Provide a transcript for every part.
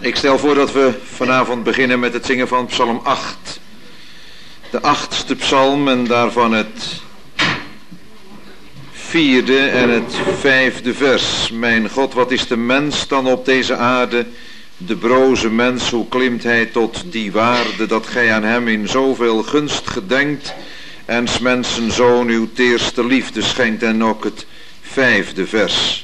Ik stel voor dat we vanavond beginnen met het zingen van Psalm 8. De 8e psalm en daarvan het 4e en het 5e vers. Mijn God, wat is de mens dan op deze aarde? De broze mens, hoe klimt hij tot die waarde dat gij aan hem in zoveel gunst gedenkt en 's mensen zoon uw teerste liefde schenkt. En ook het 5e vers.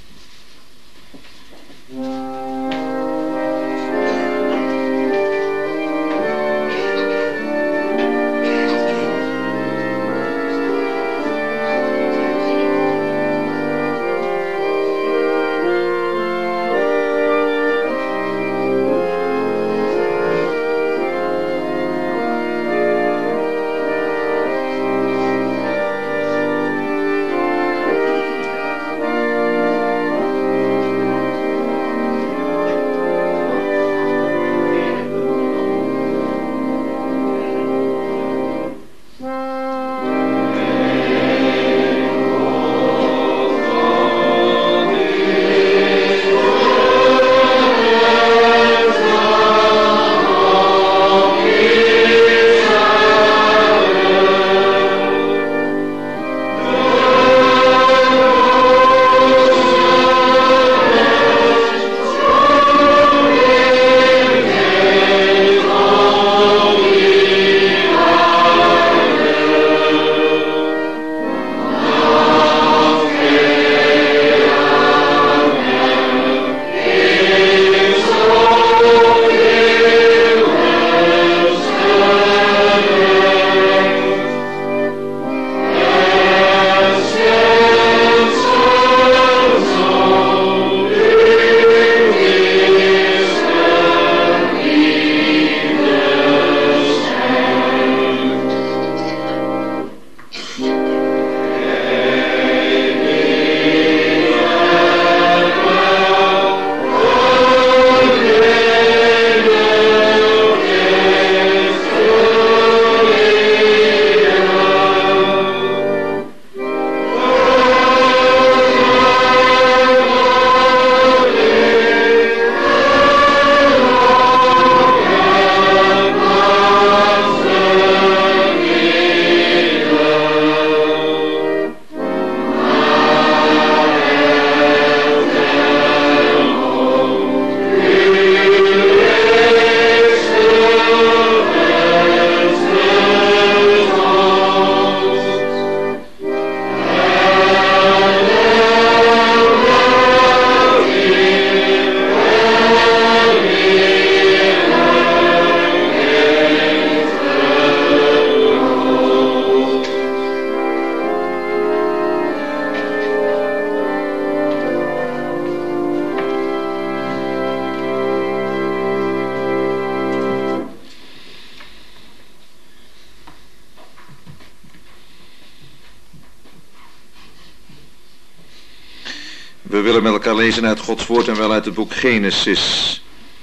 We willen met elkaar lezen uit Gods woord en wel uit het boek Genesis.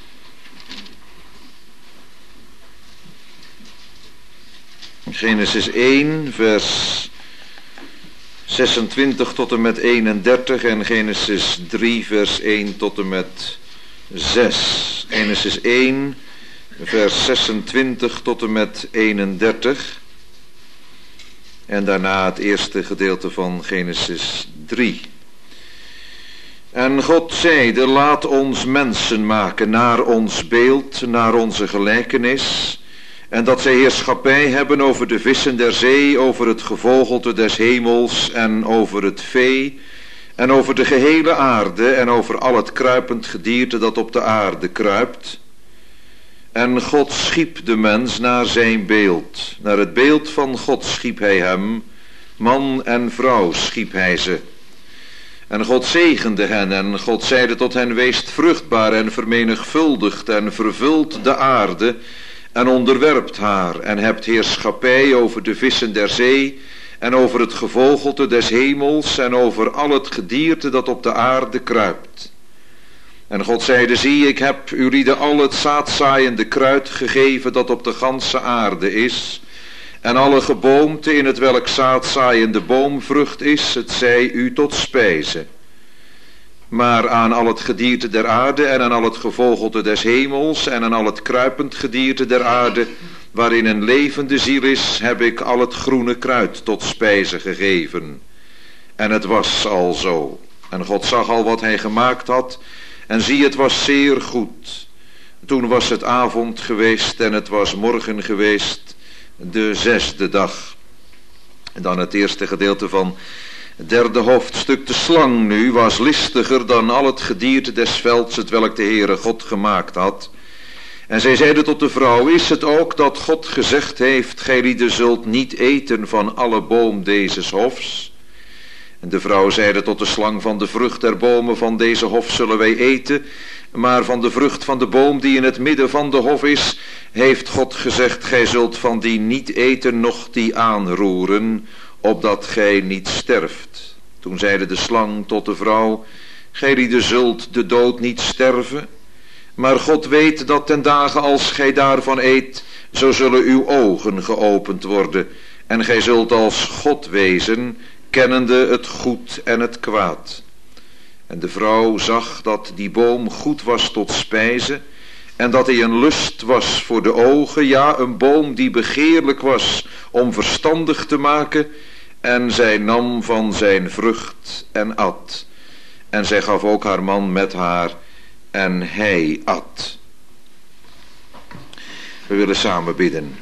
Genesis 1, vers 26 tot en met 31 en Genesis 3, vers 1 tot en met 6. Genesis 1, vers 26 tot en met 31. En daarna het eerste gedeelte van Genesis 3. En God zeide, laat ons mensen maken naar ons beeld, naar onze gelijkenis, en dat zij heerschappij hebben over de vissen der zee, over het gevogelte des hemels en over het vee, en over de gehele aarde en over al het kruipend gedierte dat op de aarde kruipt. En God schiep de mens naar zijn beeld, naar het beeld van God schiep hij hem, man en vrouw schiep hij ze. En God zegende hen en God zeide tot hen, weest vruchtbaar en vermenigvuldigt en vervult de aarde en onderwerpt haar en hebt heerschappij over de vissen der zee en over het gevogelte des hemels en over al het gedierte dat op de aarde kruipt. En God zeide, zie, ik heb ulieden al het zaadzaaiende kruid gegeven dat op de ganse aarde is, en alle geboomte in het welk zaadzaaiende boomvrucht is, het zij u tot spijze. maar aan al het gedierte der aarde en aan al het gevogelte des hemels en aan al het kruipend gedierte der aarde, waarin een levende ziel is, heb ik al het groene kruid tot spijze gegeven. En het was al zo. En God zag al wat hij gemaakt had, en zie, het was zeer goed. Toen was het avond geweest en het was morgen geweest, de 6e dag. En dan het eerste gedeelte van het 3e hoofdstuk. De slang nu was listiger dan al het gedierte des velds, hetwelk de Heere God gemaakt had. En zij zeide tot de vrouw, is het ook dat God gezegd heeft, gij lieden zult niet eten van alle boom dezes hofs? En de vrouw zeide tot de slang, van de vrucht der bomen van deze hof zullen wij eten, maar van de vrucht van de boom die in het midden van de hof is, heeft God gezegd, gij zult van die niet eten, noch die aanroeren, opdat gij niet sterft. Toen zeide de slang tot de vrouw, gij lieden zult de dood niet sterven, maar God weet dat ten dagen als gij daarvan eet, zo zullen uw ogen geopend worden, en gij zult als God wezen, kennende het goed en het kwaad. En de vrouw zag dat die boom goed was tot spijze, en dat hij een lust was voor de ogen, ja, een boom die begeerlijk was om verstandig te maken, en zij nam van zijn vrucht en at. En zij gaf ook haar man met haar, en hij at. We willen samen bidden.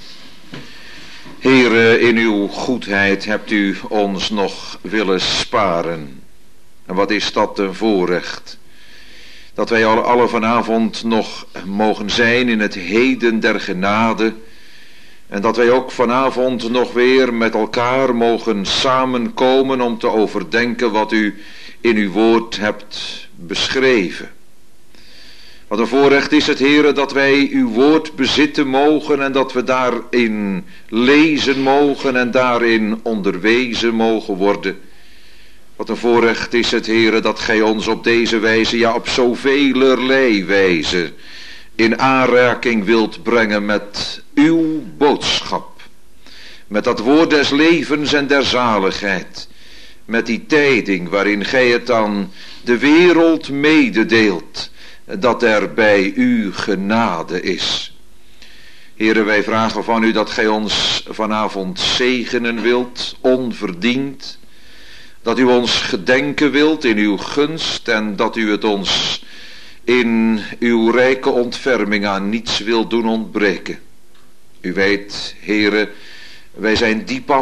Heere, in uw goedheid hebt u ons nog willen sparen. En wat is dat een voorrecht. Dat wij alle vanavond nog mogen zijn in het heden der genade. En dat wij ook vanavond nog weer met elkaar mogen samenkomen om te overdenken wat u in uw woord hebt beschreven. Wat een voorrecht is het, Heere, dat wij uw woord bezitten mogen en dat we daarin lezen mogen en daarin onderwezen mogen worden. Wat een voorrecht is het, Heere, dat gij ons op deze wijze, ja op zovelerlei wijze, in aanraking wilt brengen met uw boodschap. Met dat woord des levens en der zaligheid. Met die tijding waarin gij het aan de wereld mededeelt, dat er bij u genade is. Heere, wij vragen van u dat gij ons vanavond zegenen wilt, onverdiend. Dat u ons gedenken wilt in uw gunst en dat u het ons in uw rijke ontferming aan niets wilt doen ontbreken. U weet, Heere, wij zijn diep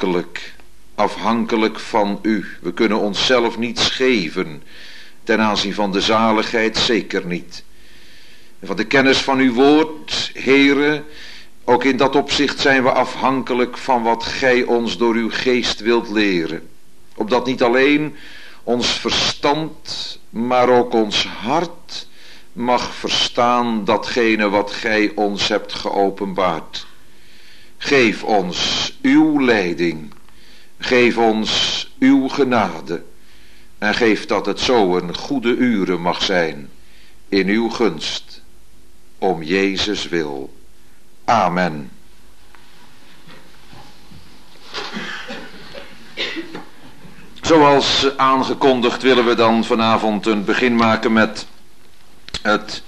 afhankelijk van u. We kunnen onszelf niets geven, ten aanzien van de zaligheid zeker niet. En van de kennis van uw woord, Heere, ook in dat opzicht zijn we afhankelijk van wat gij ons door uw geest wilt leren. Opdat niet alleen ons verstand, maar ook ons hart mag verstaan datgene wat gij ons hebt geopenbaard. Geef ons uw leiding, geef ons uw genade en geef dat het zo een goede uren mag zijn in uw gunst, om Jezus wil. Amen. Zoals aangekondigd willen we dan vanavond een begin maken met het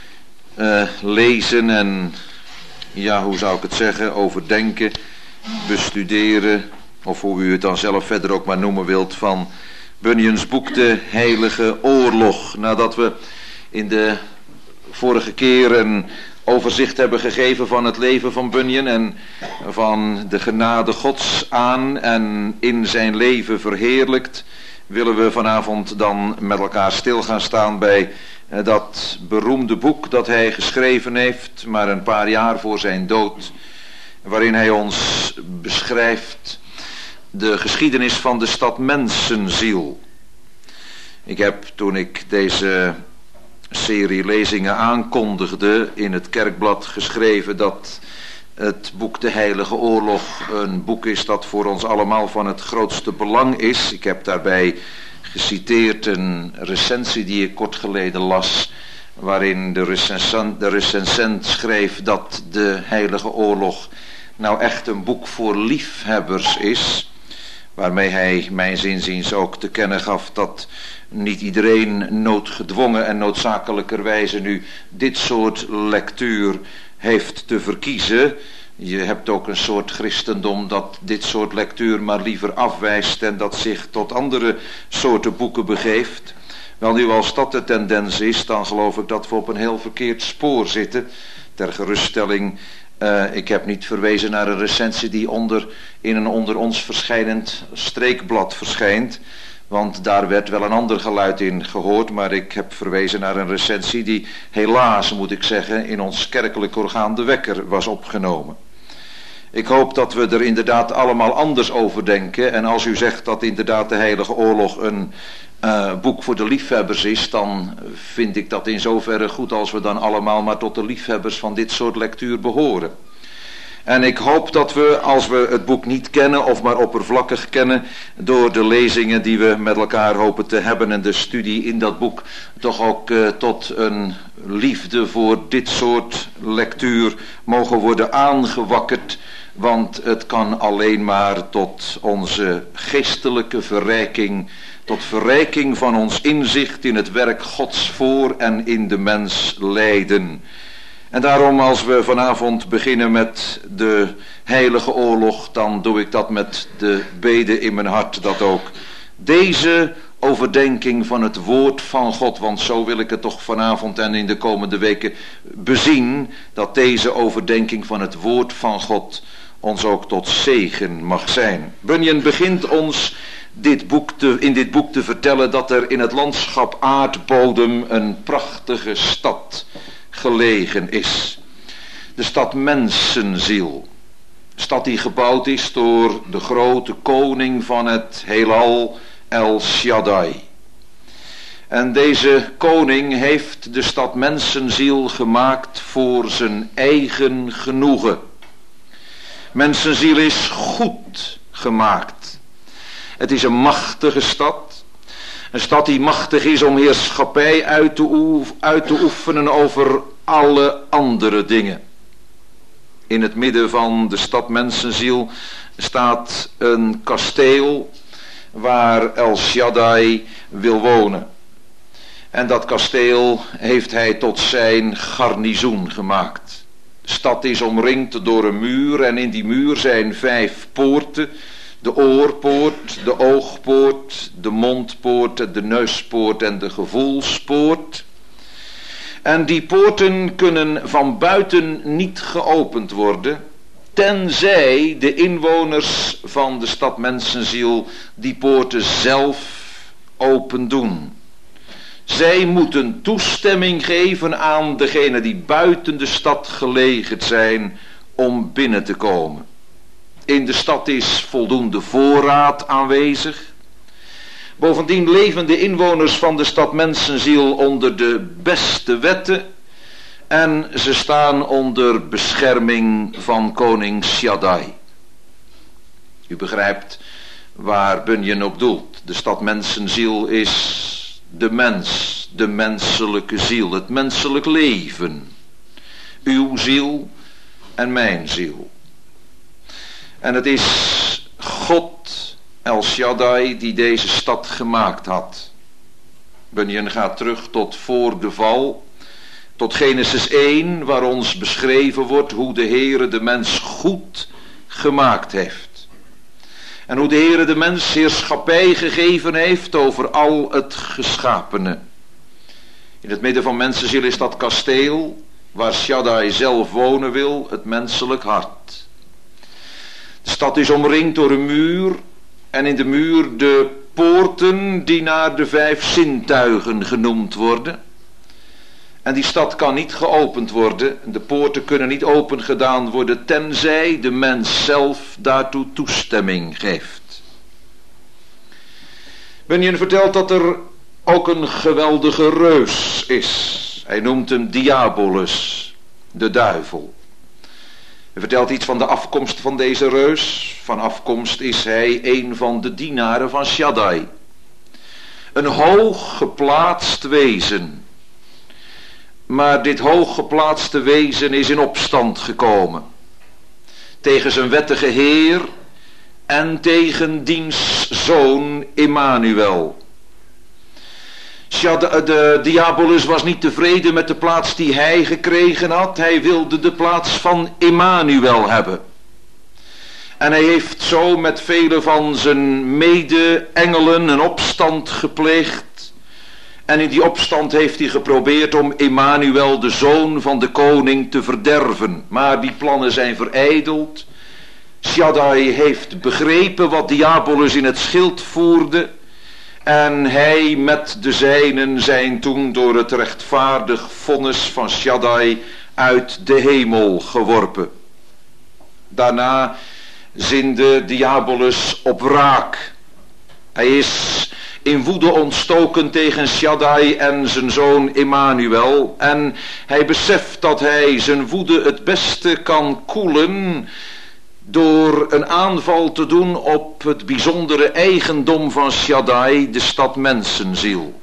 lezen en, ja, hoe zou ik het zeggen, overdenken, bestuderen, of hoe u het dan zelf verder ook maar noemen wilt, van Bunyan's boek De Heilige Oorlog. Nadat we in de vorige keer een overzicht hebben gegeven van het leven van Bunyan en van de genade Gods aan en in zijn leven verheerlijkt, willen we vanavond dan met elkaar stil gaan staan bij dat beroemde boek dat hij geschreven heeft, maar een paar jaar voor zijn dood, waarin hij ons beschrijft de geschiedenis van de stad mensenziel. Ik heb, toen ik deze serie lezingen aankondigde, in het kerkblad geschreven dat het boek De Heilige Oorlog een boek is dat voor ons allemaal van het grootste belang is. Ik heb daarbij geciteerd een recensie die ik kort geleden las, waarin de recensent schreef dat De Heilige Oorlog nou echt een boek voor liefhebbers is, waarmee hij mijns inziens ook te kennen gaf dat niet iedereen noodgedwongen en noodzakelijkerwijze nu dit soort lectuur heeft te verkiezen. Je hebt ook een soort christendom dat dit soort lectuur maar liever afwijst en dat zich tot andere soorten boeken begeeft. Wel nu, als dat de tendens is, dan geloof ik dat we op een heel verkeerd spoor zitten. Ter geruststelling, ik heb niet verwezen naar een recensie die in een onder ons verschijnend streekblad verschijnt. Want daar werd wel een ander geluid in gehoord, maar ik heb verwezen naar een recensie die helaas, moet ik zeggen, in ons kerkelijk orgaan De Wekker was opgenomen. Ik hoop dat we er inderdaad allemaal anders over denken. En als u zegt dat inderdaad de Heilige Oorlog een boek voor de liefhebbers is, dan vind ik dat in zoverre goed als we dan allemaal maar tot de liefhebbers van dit soort lectuur behoren. En ik hoop dat we, als we het boek niet kennen of maar oppervlakkig kennen, door de lezingen die we met elkaar hopen te hebben en de studie in dat boek, toch ook tot een liefde voor dit soort lectuur mogen worden aangewakkerd. Want het kan alleen maar tot onze geestelijke verrijking, tot verrijking van ons inzicht in het werk Gods voor en in de mens leiden. En daarom, als we vanavond beginnen met de Heilige Oorlog, dan doe ik dat met de bede in mijn hart, dat ook deze overdenking van het woord van God, want zo wil ik het toch vanavond en in de komende weken bezien, dat deze overdenking van het woord van God ons ook tot zegen mag zijn. Bunyan begint ons in dit boek te vertellen dat er in het landschap Aardbodem een prachtige stad gelegen is. De stad Mensenziel. De stad die gebouwd is door de grote koning van het heelal, El Shaddai. En deze koning heeft de stad Mensenziel gemaakt voor zijn eigen genoegen. Mensenziel is goed gemaakt. Het is een machtige stad. Een stad die machtig is om heerschappij uit te oefenen over alle andere dingen. In het midden van de stad Mensenziel staat een kasteel waar El Shaddai wil wonen. En dat kasteel heeft hij tot zijn garnizoen gemaakt. De stad is omringd door een muur en in die muur zijn 5 poorten. De oorpoort, de oogpoort, de mondpoort, de neuspoort en de gevoelspoort. En die poorten kunnen van buiten niet geopend worden, tenzij de inwoners van de stad Mensenziel die poorten zelf open doen. Zij moeten toestemming geven aan degenen die buiten de stad gelegen zijn om binnen te komen. In de stad is voldoende voorraad aanwezig. Bovendien leven de inwoners van de stad Mensenziel onder de beste wetten en ze staan onder bescherming van koning Shaddai. U begrijpt waar Bunyan op doelt. De stad Mensenziel is de mens, de menselijke ziel, het menselijk leven. Uw ziel en mijn ziel. En het is God, El Shaddai, die deze stad gemaakt had. Bunyan gaat terug tot voor de val, tot Genesis 1, waar ons beschreven wordt hoe de Heere de mens goed gemaakt heeft. En hoe de Heere de mens heerschappij gegeven heeft over al het geschapene. In het midden van Mensenziel is dat kasteel, waar Shaddai zelf wonen wil, het menselijk hart. De stad is omringd door een muur en in de muur de poorten die naar de 5 zintuigen genoemd worden. En die stad kan niet geopend worden, de poorten kunnen niet open gedaan worden tenzij de mens zelf daartoe toestemming geeft. Bunyan vertelt dat er ook een geweldige reus is. Hij noemt hem Diabolus, de duivel. Hij vertelt iets van de afkomst van deze reus. Van afkomst is hij een van de dienaren van Shaddai. Een hoog geplaatst wezen. Maar dit hooggeplaatste wezen is in opstand gekomen. Tegen zijn wettige heer en tegen diens zoon Immanuel. De diabolus was niet tevreden met de plaats die hij gekregen had. Hij wilde de plaats van Immanuel hebben. En hij heeft zo met vele van zijn mede-engelen een opstand gepleegd. En in die opstand heeft hij geprobeerd om Immanuel, de zoon van de koning, te verderven. Maar die plannen zijn verijdeld. Shaddai heeft begrepen wat diabolus in het schild voerde. En hij met de zijnen zijn toen door het rechtvaardig vonnis van Shaddai uit de hemel geworpen. Daarna zinde diabolus op wraak. Hij is in woede ontstoken tegen Shaddai en zijn zoon Immanuel. En hij beseft dat hij zijn woede het beste kan koelen door een aanval te doen op het bijzondere eigendom van Shaddai, de stad mensenziel.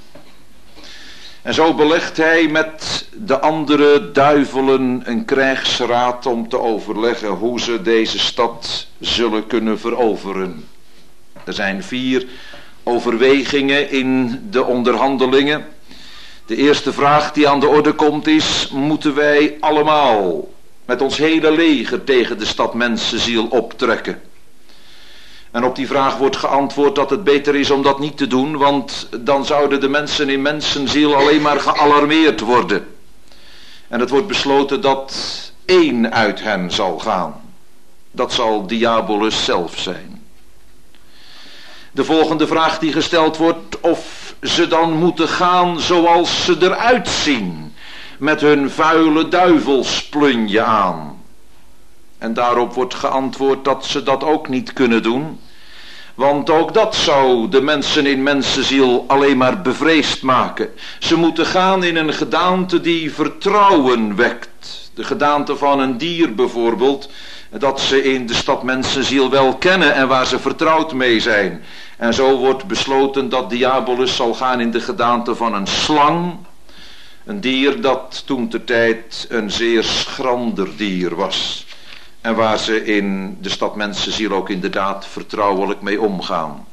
En zo belegt hij met de andere duivelen een krijgsraad om te overleggen hoe ze deze stad zullen kunnen veroveren. Er zijn 4 overwegingen in de onderhandelingen. De eerste vraag die aan de orde komt is: moeten wij allemaal met ons hele leger tegen de stad mensenziel optrekken? En op die vraag wordt geantwoord dat het beter is om dat niet te doen, want dan zouden de mensen in mensenziel alleen maar gealarmeerd worden. En het wordt besloten dat 1 uit hen zal gaan. Dat zal diabolus zelf zijn. De volgende vraag die gesteld wordt: of ze dan moeten gaan zoals ze eruit zien, met hun vuile duivelsplunje aan. En daarop wordt geantwoord dat ze dat ook niet kunnen doen, want ook dat zou de mensen in mensenziel alleen maar bevreesd maken. Ze moeten gaan in een gedaante die vertrouwen wekt. De gedaante van een dier bijvoorbeeld, dat ze in de stad mensenziel wel kennen en waar ze vertrouwd mee zijn. En zo wordt besloten dat diabolus zal gaan in de gedaante van een slang. Een dier dat toentertijd een zeer schrander dier was. En waar ze in de stad mensenziel ook inderdaad vertrouwelijk mee omgaan.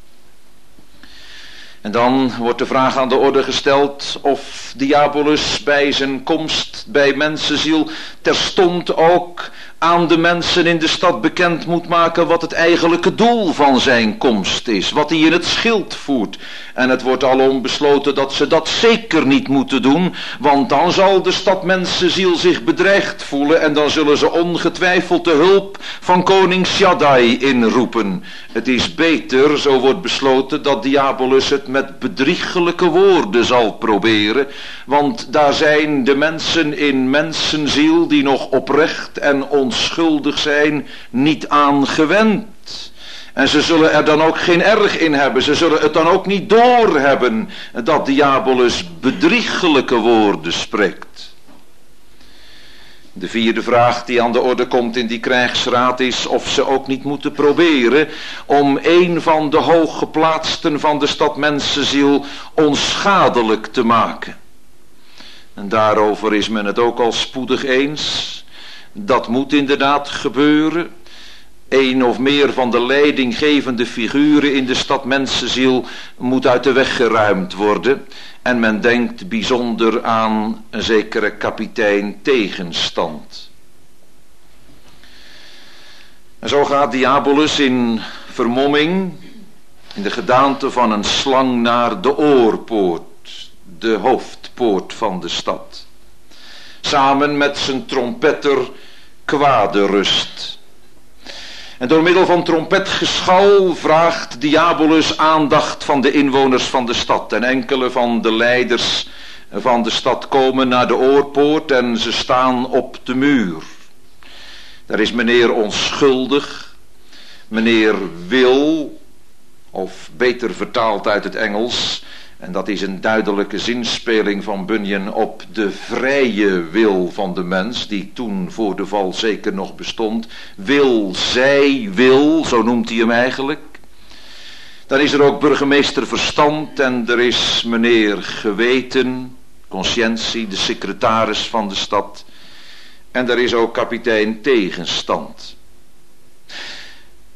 En dan wordt de vraag aan de orde gesteld of diabolus bij zijn komst bij mensenziel terstond ook aan de mensen in de stad bekend moet maken wat het eigenlijke doel van zijn komst is. Wat hij in het schild voert. En het wordt alom besloten dat ze dat zeker niet moeten doen. Want dan zal de stad mensenziel zich bedreigd voelen. En dan zullen ze ongetwijfeld de hulp van koning Shaddai inroepen. Het is beter, zo wordt besloten, dat diabolus het met bedriegelijke woorden zal proberen. Want daar zijn de mensen in mensenziel die nog oprecht en onschuldig zijn niet aan gewend. En ze zullen er dan ook geen erg in hebben. Ze zullen het dan ook niet doorhebben dat diabolus bedriegelijke woorden spreekt. De 4e vraag die aan de orde komt in die krijgsraad is of ze ook niet moeten proberen om een van de hooggeplaatsten van de stad mensenziel onschadelijk te maken. En daarover is men het ook al spoedig eens. Dat moet inderdaad gebeuren. 1 of meer van de leidinggevende figuren in de stad mensenziel moet uit de weg geruimd worden. En men denkt bijzonder aan een zekere kapitein Tegenstand. En zo gaat diabolus in vermomming, in de gedaante van een slang, naar de oorpoort, de hoofdpoort van de stad. Samen met zijn trompetter Kwaderust. En door middel van trompetgeschal vraagt diabolus aandacht van de inwoners van de stad. En enkele van de leiders van de stad komen naar de oorpoort en ze staan op de muur. Daar is meneer Onschuldig, meneer Wil, of beter vertaald uit het Engels, en dat is een duidelijke zinspeling van Bunyan op de vrije wil van de mens, die toen voor de val zeker nog bestond. Wil, zij, wil, zo noemt hij hem eigenlijk. Dan is er ook burgemeester Verstand en er is meneer Geweten, Conscientie, de secretaris van de stad. En er is ook kapitein Tegenstand.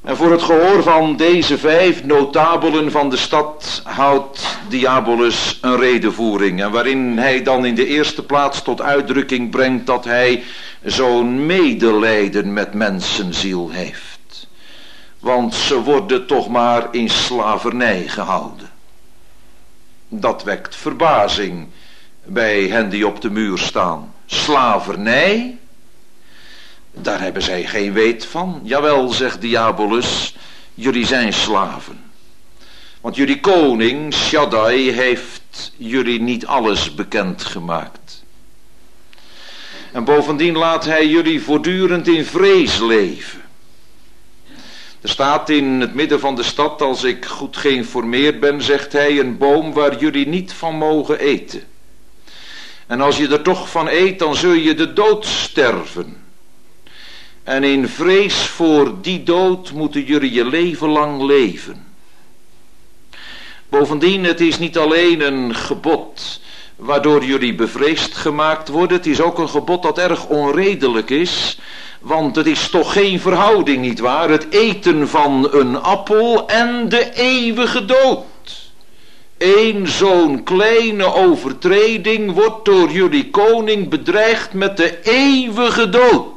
En voor het gehoor van deze 5 notabelen van de stad houdt Diabolus een redevoering. En waarin hij dan in de eerste plaats tot uitdrukking brengt dat hij zo'n medelijden met mensenziel heeft. Want ze worden toch maar in slavernij gehouden. Dat wekt verbazing bij hen die op de muur staan. Slavernij? Daar hebben zij geen weet van. Jawel, zegt Diabolus, jullie zijn slaven. Want jullie koning, Shaddai, heeft jullie niet alles bekendgemaakt. En bovendien laat hij jullie voortdurend in vrees leven. Er staat in het midden van de stad, als ik goed geïnformeerd ben, zegt hij, een boom waar jullie niet van mogen eten. En als je er toch van eet, dan zul je de dood sterven. En in vrees voor die dood moeten jullie je leven lang leven. Bovendien, het is niet alleen een gebod waardoor jullie bevreesd gemaakt worden. Het is ook een gebod dat erg onredelijk is. Want het is toch geen verhouding, nietwaar? Het eten van een appel en de eeuwige dood. Eén zo'n kleine overtreding wordt door jullie koning bedreigd met de eeuwige dood.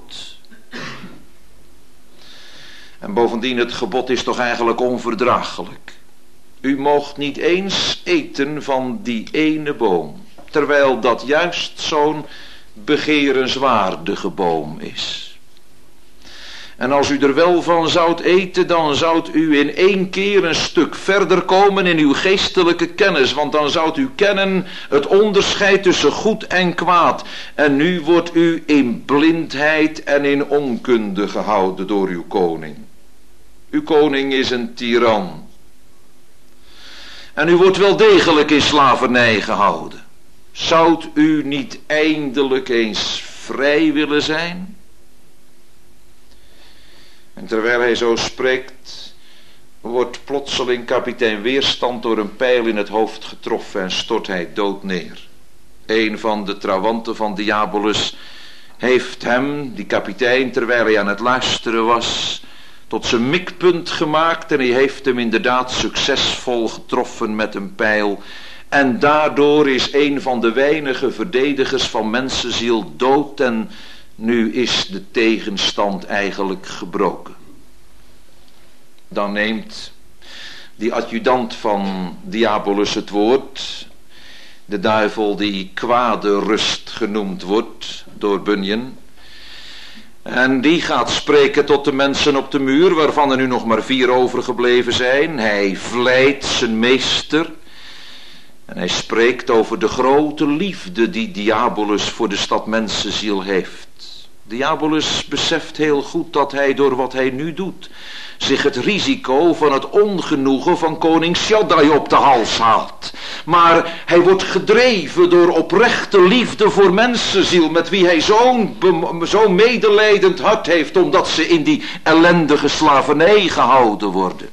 En bovendien, het gebod is toch eigenlijk onverdraaglijk. U moogt niet eens eten van die ene boom, terwijl dat juist zo'n begerenswaardige boom is. En als u er wel van zoudt eten, dan zoudt u in 1 keer een stuk verder komen in uw geestelijke kennis. Want dan zoudt u kennen het onderscheid tussen goed en kwaad. En nu wordt u in blindheid en in onkunde gehouden door uw koning. Uw koning is een tiran. En u wordt wel degelijk in slavernij gehouden. Zoudt u niet eindelijk eens vrij willen zijn? En terwijl hij zo spreekt, wordt plotseling kapitein Weerstand door een pijl in het hoofd getroffen en stort hij dood neer. Een van de trawanten van Diabolus heeft hem, die kapitein, terwijl hij aan het luisteren was, tot zijn mikpunt gemaakt en hij heeft hem inderdaad succesvol getroffen met een pijl. En daardoor is een van de weinige verdedigers van mensenziel dood en nu is de tegenstand eigenlijk gebroken. Dan neemt die adjudant van Diabolus het woord, de duivel die kwade rust genoemd wordt door Bunyan. En die gaat spreken tot de mensen op de muur, waarvan er nu nog maar 4 overgebleven zijn. Hij vleidt zijn meester. En hij spreekt over de grote liefde die Diabolus voor de stad mensenziel heeft. Diabolus beseft heel goed dat hij door wat hij nu doet zich het risico van het ongenoegen van koning Shaddai op de hals haalt. Maar hij wordt gedreven door oprechte liefde voor mensenziel, met wie hij zo'n medelijdend hart heeft, omdat ze in die ellendige slavernij gehouden worden.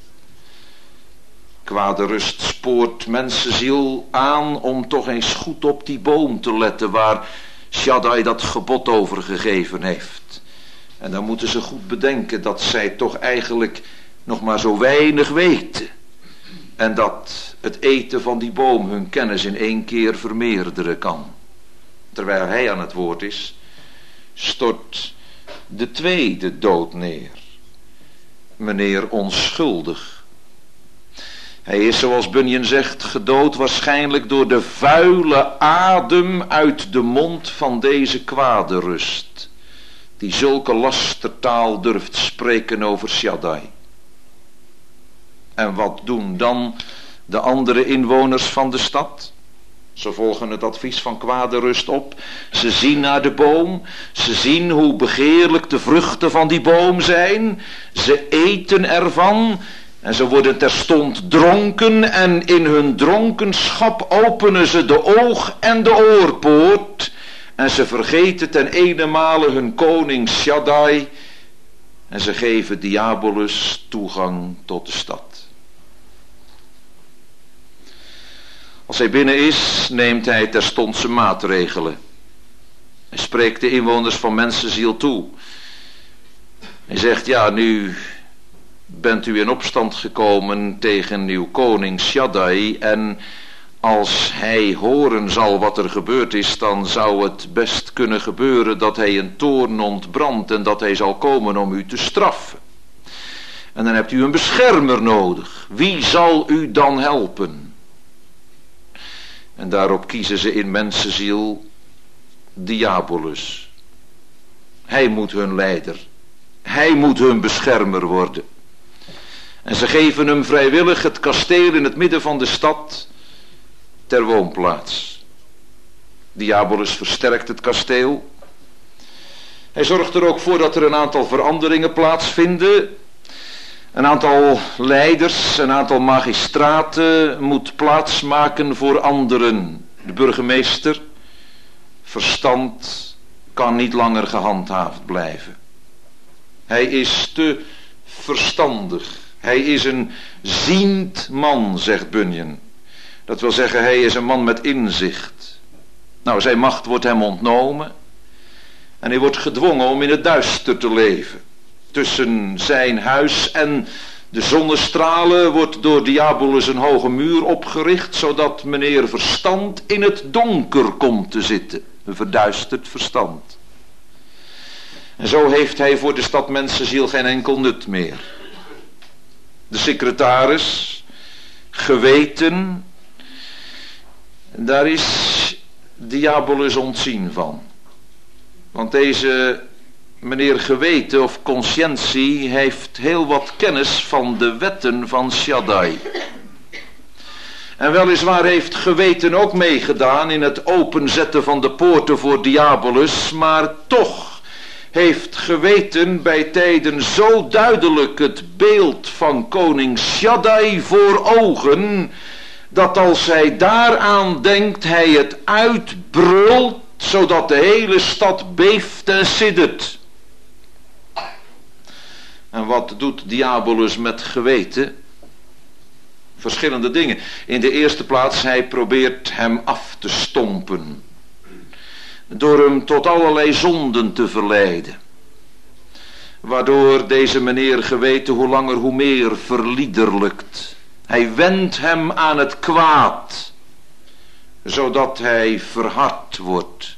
Kwade rust spoort mensenziel aan om toch eens goed op die boom te letten waar Shaddai dat gebod over gegeven heeft. En dan moeten ze goed bedenken dat zij toch eigenlijk nog maar zo weinig weten. En dat het eten van die boom hun kennis in 1 keer vermeerderen kan. Terwijl hij aan het woord is, stort de tweede dood neer. Meneer onschuldig. Hij is, zoals Bunyan zegt, gedood waarschijnlijk door de vuile adem uit de mond van deze kwade rust, die zulke lastertaal durft spreken over Shaddai. En wat doen dan de andere inwoners van de stad? Ze volgen het advies van kwade rust op. Ze zien naar de boom. Ze zien hoe begeerlijk de vruchten van die boom zijn. Ze eten ervan. En ze worden terstond dronken. En in hun dronkenschap openen ze de oog- en de oorpoort. En ze vergeten ten enemale hun koning Shaddai. En ze geven Diabolus toegang tot de stad. Als hij binnen is, neemt hij terstond zijn maatregelen. Hij spreekt de inwoners van mensenziel toe. Hij zegt, ja, nu bent u in opstand gekomen tegen uw koning Shaddai, en als hij horen zal wat er gebeurd is, dan zou het best kunnen gebeuren dat hij in toorn ontbrandt en dat hij zal komen om u te straffen. En dan hebt u een beschermer nodig. Wie zal u dan helpen? En daarop kiezen ze in mensenziel Diabolus. Hij moet hun leider. Hij moet hun beschermer worden. En ze geven hem vrijwillig het kasteel in het midden van de stad ter woonplaats. Diabolus versterkt het kasteel. Hij zorgt er ook voor dat er een aantal veranderingen plaatsvinden. Een aantal leiders, een aantal magistraten moet plaatsmaken voor anderen. De burgemeester, verstand, kan niet langer gehandhaafd blijven. Hij is te verstandig. Hij is een ziend man, zegt Bunyan. Dat wil zeggen, hij is een man met inzicht. Nou, zijn macht wordt hem ontnomen. En hij wordt gedwongen om in het duister te leven. Tussen zijn huis en de zonnestralen wordt door Diabolus een hoge muur opgericht, zodat meneer Verstand in het donker komt te zitten. Een verduisterd verstand. En zo heeft hij voor de stad mensenziel geen enkel nut meer. De secretaris, geweten, daar is Diabolus ontzien van. Want deze meneer geweten of conscientie heeft heel wat kennis van de wetten van Shaddai. En weliswaar heeft geweten ook meegedaan in het openzetten van de poorten voor Diabolus, maar toch heeft geweten bij tijden zo duidelijk het beeld van koning Shaddai voor ogen, dat als hij daaraan denkt, hij het uitbrult, zodat de hele stad beeft en siddert. En wat doet Diabolus met geweten? Verschillende dingen. In de eerste plaats, hij probeert hem af te stompen. Door hem tot allerlei zonden te verleiden. Waardoor deze meneer geweten hoe langer hoe meer verliederlijkt. Hij wendt hem aan het kwaad. Zodat hij verhard wordt.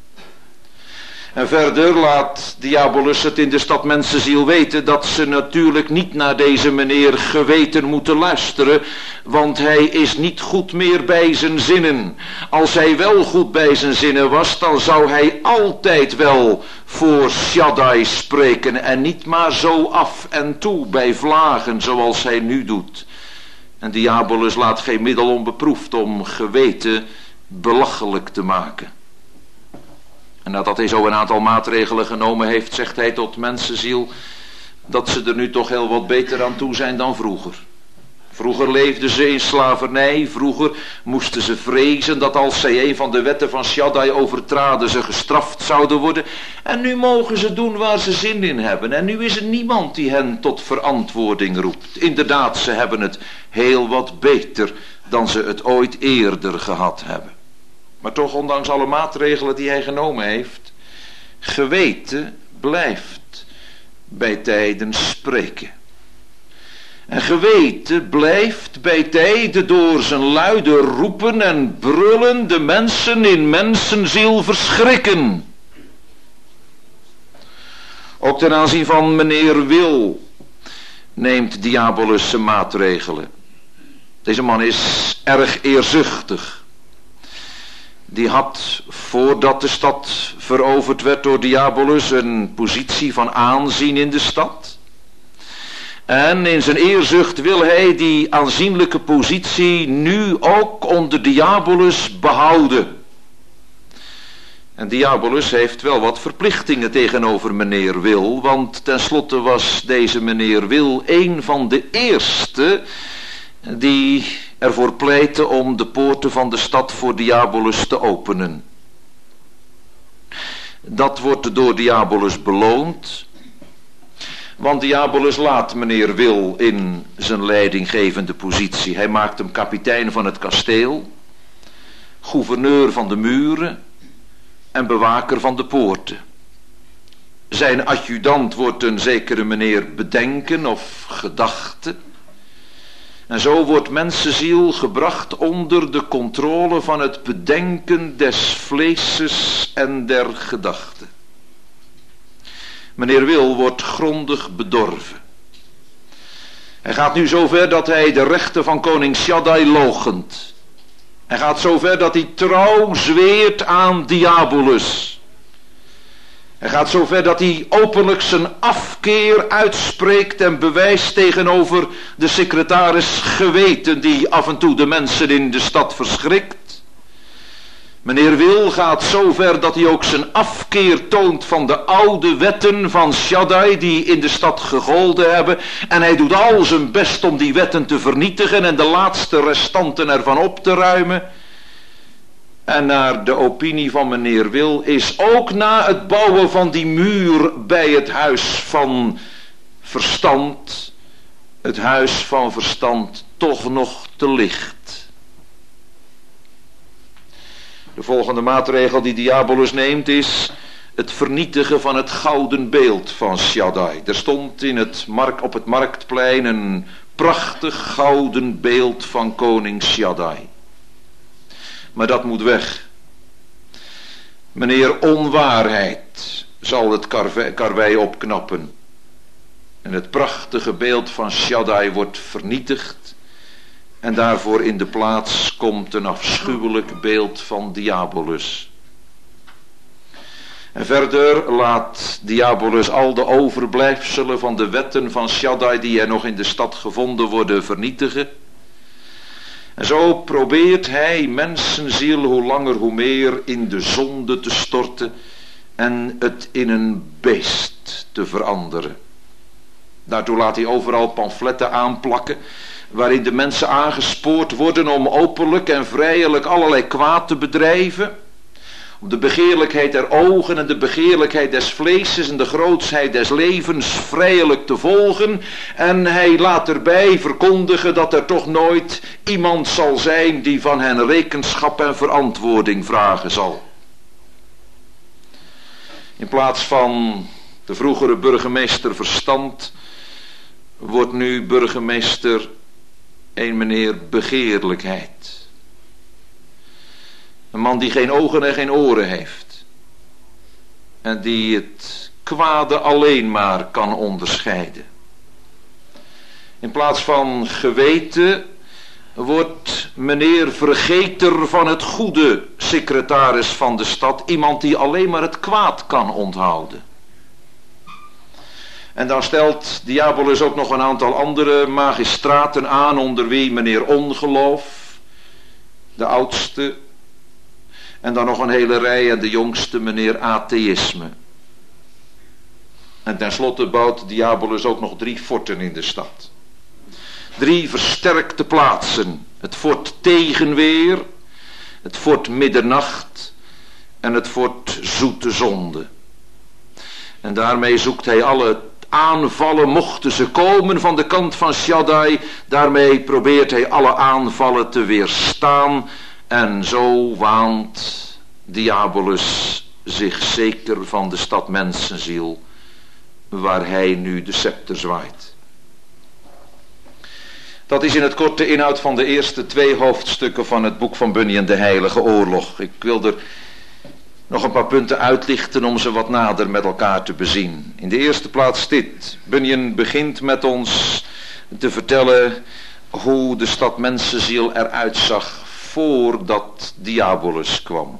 En verder laat Diabolus het in de stad mensenziel weten dat ze natuurlijk niet naar deze meneer geweten moeten luisteren, want hij is niet goed meer bij zijn zinnen. Als hij wel goed bij zijn zinnen was, dan zou hij altijd wel voor Shaddai spreken en niet maar zo af en toe bij vlagen zoals hij nu doet. En Diabolus laat geen middel onbeproefd om geweten belachelijk te maken. En nadat hij zo een aantal maatregelen genomen heeft, zegt hij tot mensenziel dat ze er nu toch heel wat beter aan toe zijn dan vroeger. Vroeger leefden ze in slavernij, vroeger moesten ze vrezen dat als zij een van de wetten van Shaddai overtraden, ze gestraft zouden worden. En nu mogen ze doen waar ze zin in hebben. En nu is er niemand die hen tot verantwoording roept. Inderdaad, ze hebben het heel wat beter dan ze het ooit eerder gehad hebben. Maar toch, ondanks alle maatregelen die hij genomen heeft, geweten blijft bij tijden spreken. En geweten blijft bij tijden door zijn luide roepen en brullen de mensen in mensenziel verschrikken. Ook ten aanzien van meneer Wil neemt Diabolus zijn maatregelen. Deze man is erg eerzuchtig. Die had, voordat de stad veroverd werd door Diabolus, een positie van aanzien in de stad. En in zijn eerzucht wil hij die aanzienlijke positie nu ook onder Diabolus behouden. En Diabolus heeft wel wat verplichtingen tegenover meneer Wil, want tenslotte was deze meneer Wil een van de eerste die ervoor pleitte om de poorten van de stad voor Diabolus te openen. Dat wordt door Diabolus beloond, want Diabolus laat meneer Wil in zijn leidinggevende positie. Hij maakt hem kapitein van het kasteel, gouverneur van de muren en bewaker van de poorten. Zijn adjudant wordt een zekere meneer Bedenken of Gedachte. En zo wordt mensenziel gebracht onder de controle van het bedenken des vleeses en der gedachten. Meneer Wil wordt grondig bedorven. Hij gaat nu zover dat hij de rechten van koning Shaddai loochent. Hij gaat zover dat hij trouw zweert aan Diabolus. Hij gaat zover dat hij openlijk zijn afkeer uitspreekt en bewijst tegenover de secretaris Geweten die af en toe de mensen in de stad verschrikt. Meneer Wil gaat zover dat hij ook zijn afkeer toont van de oude wetten van Shaddai die in de stad gegolden hebben. En hij doet al zijn best om die wetten te vernietigen en de laatste restanten ervan op te ruimen. En naar de opinie van meneer Wil is ook na het bouwen van die muur bij het huis van verstand, het huis van verstand toch nog te licht. De volgende maatregel die Diabolus neemt is het vernietigen van het gouden beeld van Shaddai. Er stond op het marktplein een prachtig gouden beeld van koning Shaddai. Maar dat moet weg. Meneer Onwaarheid zal het karwei opknappen. En het prachtige beeld van Shaddai wordt vernietigd. En daarvoor in de plaats komt een afschuwelijk beeld van Diabolus. En verder laat Diabolus al de overblijfselen van de wetten van Shaddai die er nog in de stad gevonden worden vernietigen. En zo probeert hij mensenziel hoe langer hoe meer in de zonde te storten en het in een beest te veranderen. Daartoe laat hij overal pamfletten aanplakken waarin de mensen aangespoord worden om openlijk en vrijelijk allerlei kwaad te bedrijven. Om de begeerlijkheid der ogen en de begeerlijkheid des vleeses en de grootsheid des levens vrijelijk te volgen. En hij laat erbij verkondigen dat er toch nooit iemand zal zijn die van hen rekenschap en verantwoording vragen zal. In plaats van de vroegere burgemeester Verstand wordt nu burgemeester een meneer Begeerlijkheid. Een man die geen ogen en geen oren heeft. En die het kwade alleen maar kan onderscheiden. In plaats van geweten wordt meneer Vergeter van het goede secretaris van de stad. Iemand die alleen maar het kwaad kan onthouden. En dan stelt Diabolus ook nog een aantal andere magistraten aan, onder wie meneer Ongeloof, de oudste. En dan nog een hele rij en de jongste meneer Atheïsme. En tenslotte bouwt Diabolus ook nog 3 forten in de stad. 3 versterkte plaatsen. Het fort Tegenweer, het fort Middernacht en het fort Zoete Zonde. En daarmee zoekt hij alle aanvallen, mochten ze komen van de kant van Shaddai. Daarmee probeert hij alle aanvallen te weerstaan. En zo waant Diabolus zich zeker van de stad mensenziel, waar hij nu de scepter zwaait. Dat is in het kort de inhoud van de eerste 2 hoofdstukken van het boek van Bunyan, de Heilige Oorlog. Ik wil er nog een paar punten uitlichten om ze wat nader met elkaar te bezien. In de eerste plaats dit. Bunyan begint met ons te vertellen hoe de stad mensenziel eruit zag voordat Diabolus kwam.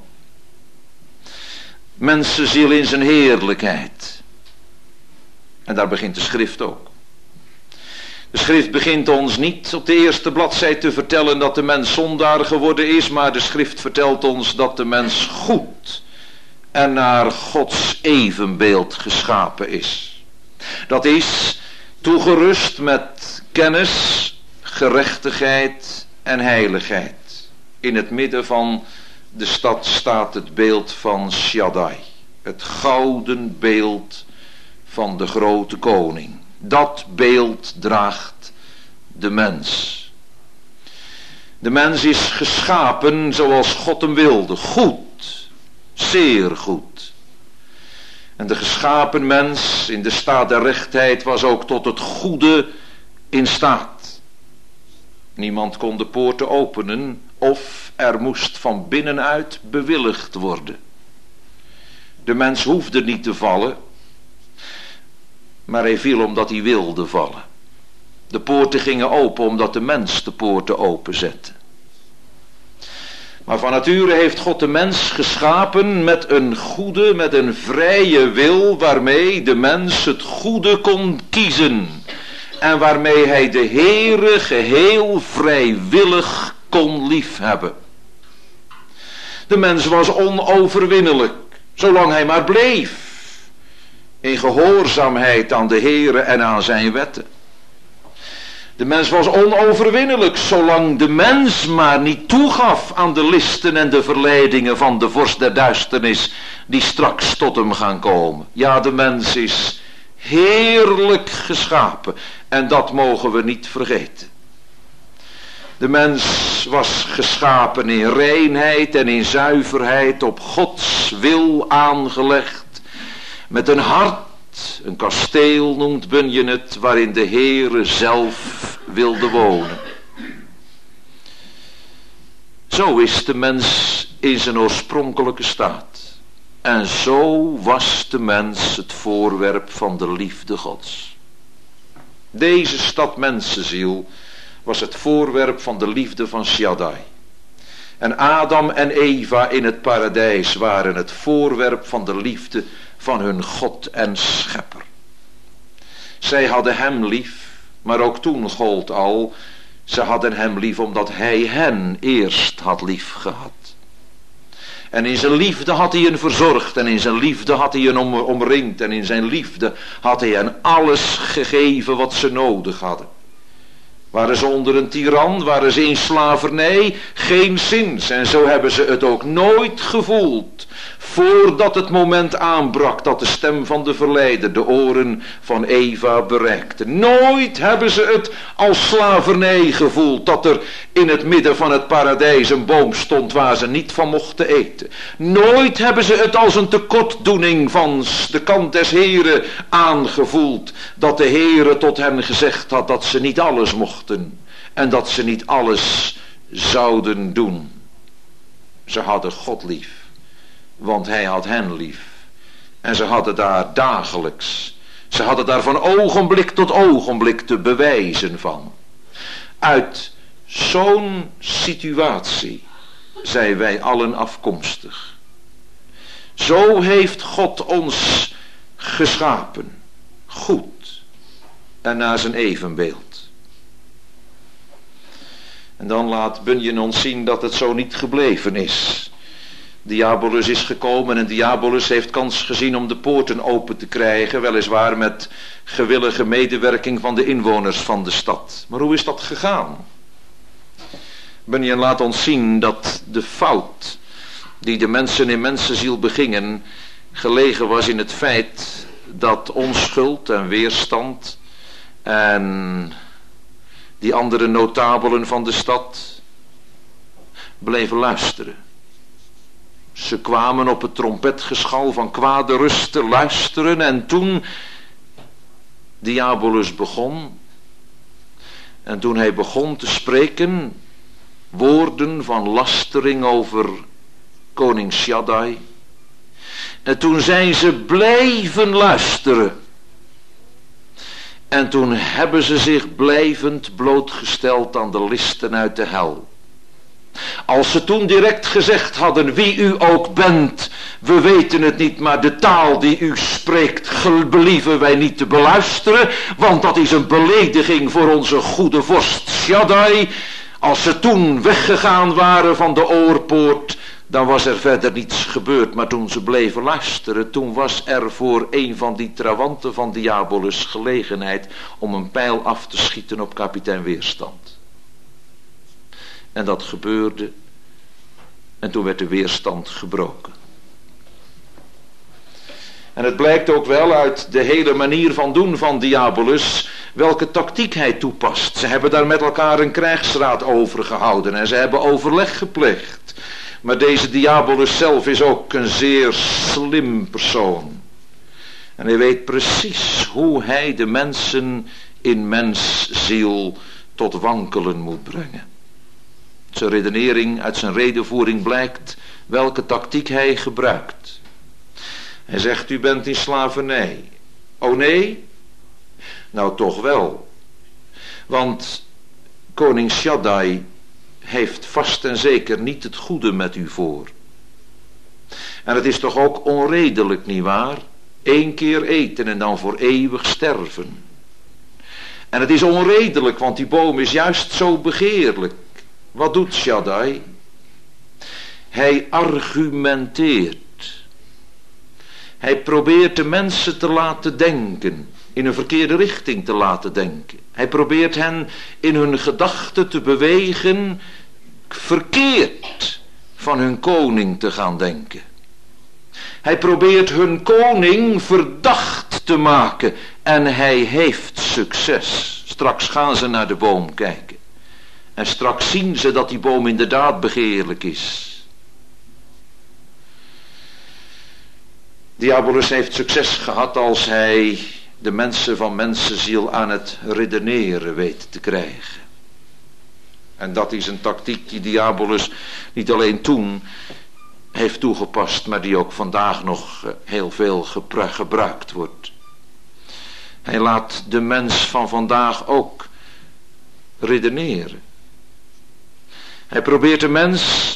Mensenziel in zijn heerlijkheid. En daar begint de schrift ook. De schrift begint ons niet op de eerste bladzij te vertellen dat de mens zondaar geworden is, maar de schrift vertelt ons dat de mens goed en naar Gods evenbeeld geschapen is. Dat is toegerust met kennis, gerechtigheid en heiligheid. In het midden van de stad staat het beeld van Shaddai. Het gouden beeld van de grote koning. Dat beeld draagt de mens. De mens is geschapen zoals God hem wilde. Goed. Zeer goed. En de geschapen mens in de staat der rechtheid was ook tot het goede in staat. Niemand kon de poorten openen of er moest van binnenuit bewilligd worden. De mens hoefde niet te vallen, maar hij viel omdat hij wilde vallen. De poorten gingen open omdat de mens de poorten openzette. Maar van nature heeft God de mens geschapen met een goede, met een vrije wil, waarmee de mens het goede kon kiezen. En waarmee hij de Heere geheel vrijwillig kon liefhebben. De mens was onoverwinnelijk, zolang hij maar bleef in gehoorzaamheid aan de Heere en aan zijn wetten. De mens was onoverwinnelijk, zolang de mens maar niet toegaf aan de listen en de verleidingen van de vorst der duisternis, die straks tot hem gaan komen. Ja, de mens is heerlijk geschapen, en dat mogen we niet vergeten. De mens was geschapen in reinheid en in zuiverheid, op Gods wil aangelegd, met een hart, een kasteel noemt Bunyan het, waarin de Heere zelf wilde wonen. Zo is de mens in zijn oorspronkelijke staat. En zo was de mens het voorwerp van de liefde Gods. Deze stad mensenziel was het voorwerp van de liefde van Shaddai. En Adam en Eva in het paradijs waren het voorwerp van de liefde van hun God en Schepper. Zij hadden hem lief, maar ook toen gold al, ze hadden hem lief omdat hij hen eerst had lief gehad. En in zijn liefde had hij hen verzorgd, en in zijn liefde had hij hen omringd, en in zijn liefde had hij hen alles gegeven wat ze nodig hadden. Waren ze onder een tiran, waren ze in slavernij? Geen zins. En zo hebben ze het ook nooit gevoeld, voordat het moment aanbrak dat de stem van de verleider de oren van Eva bereikte. Nooit hebben ze het als slavernij gevoeld, dat er in het midden van het paradijs een boom stond waar ze niet van mochten eten. Nooit hebben ze het als een tekortdoening van de kant des Heren aangevoeld, dat de Heere tot hen gezegd had dat ze niet alles mochten en dat ze niet alles zouden doen. Ze hadden God lief, want hij had hen lief. En ze hadden daar dagelijks, ze hadden daar van ogenblik tot ogenblik te bewijzen van. Uit zo'n situatie zijn wij allen afkomstig. Zo heeft God ons geschapen, goed en naar zijn evenbeeld. En dan laat Bunyan ons zien dat het zo niet gebleven is. Diabolus is gekomen en Diabolus heeft kans gezien om de poorten open te krijgen, weliswaar met gewillige medewerking van de inwoners van de stad. Maar hoe is dat gegaan? Bunyan laat ons zien dat de fout die de mensen in mensenziel begingen gelegen was in het feit dat onschuld en weerstand en die andere notabelen van de stad bleven luisteren. Ze kwamen op het trompetgeschal van kwade rust te luisteren, en toen Diabolus begon, en toen hij begon te spreken woorden van lastering over koning Shaddai, en toen zijn ze blijven luisteren. En toen hebben ze zich blijvend blootgesteld aan de listen uit de hel. Als ze toen direct gezegd hadden, wie u ook bent, we weten het niet, maar de taal die u spreekt, believen wij niet te beluisteren, want dat is een belediging voor onze goede vorst Shaddai. Als ze toen weggegaan waren van de oorpoort, dan was er verder niets gebeurd. Maar toen ze bleven luisteren, toen was er voor een van die trawanten van Diabolus gelegenheid om een pijl af te schieten op kapitein Weerstand. En dat gebeurde, en toen werd de weerstand gebroken. En het blijkt ook wel uit de hele manier van doen van Diabolus welke tactiek hij toepast. Ze hebben daar met elkaar een krijgsraad over gehouden en ze hebben overleg gepleegd. Maar deze Diabolus zelf is ook een zeer slim persoon. En hij weet precies hoe hij de mensen in mensziel tot wankelen moet brengen. Zijn redenering, uit zijn redenvoering blijkt welke tactiek hij gebruikt. Hij zegt, u bent in slavernij. Oh nee? Nou toch wel. Want koning Shaddai heeft vast en zeker niet het goede met u voor. En het is toch ook onredelijk, nietwaar? 1 keer eten en dan voor eeuwig sterven. En het is onredelijk, want die boom is juist zo begeerlijk. Wat doet Shaddai? Hij argumenteert. Hij probeert de mensen te laten denken, in een verkeerde richting te laten denken. Hij probeert hen in hun gedachten te bewegen, verkeerd van hun koning te gaan denken. Hij probeert hun koning verdacht te maken en hij heeft succes. Straks gaan ze naar de boom kijken. En straks zien ze dat die boom inderdaad begeerlijk is. Diabolus heeft succes gehad als hij de mensen van mensenziel aan het redeneren weet te krijgen. En dat is een tactiek die Diabolus niet alleen toen heeft toegepast, maar die ook vandaag nog heel veel gebruikt wordt. Hij laat de mens van vandaag ook redeneren. Hij probeert de mens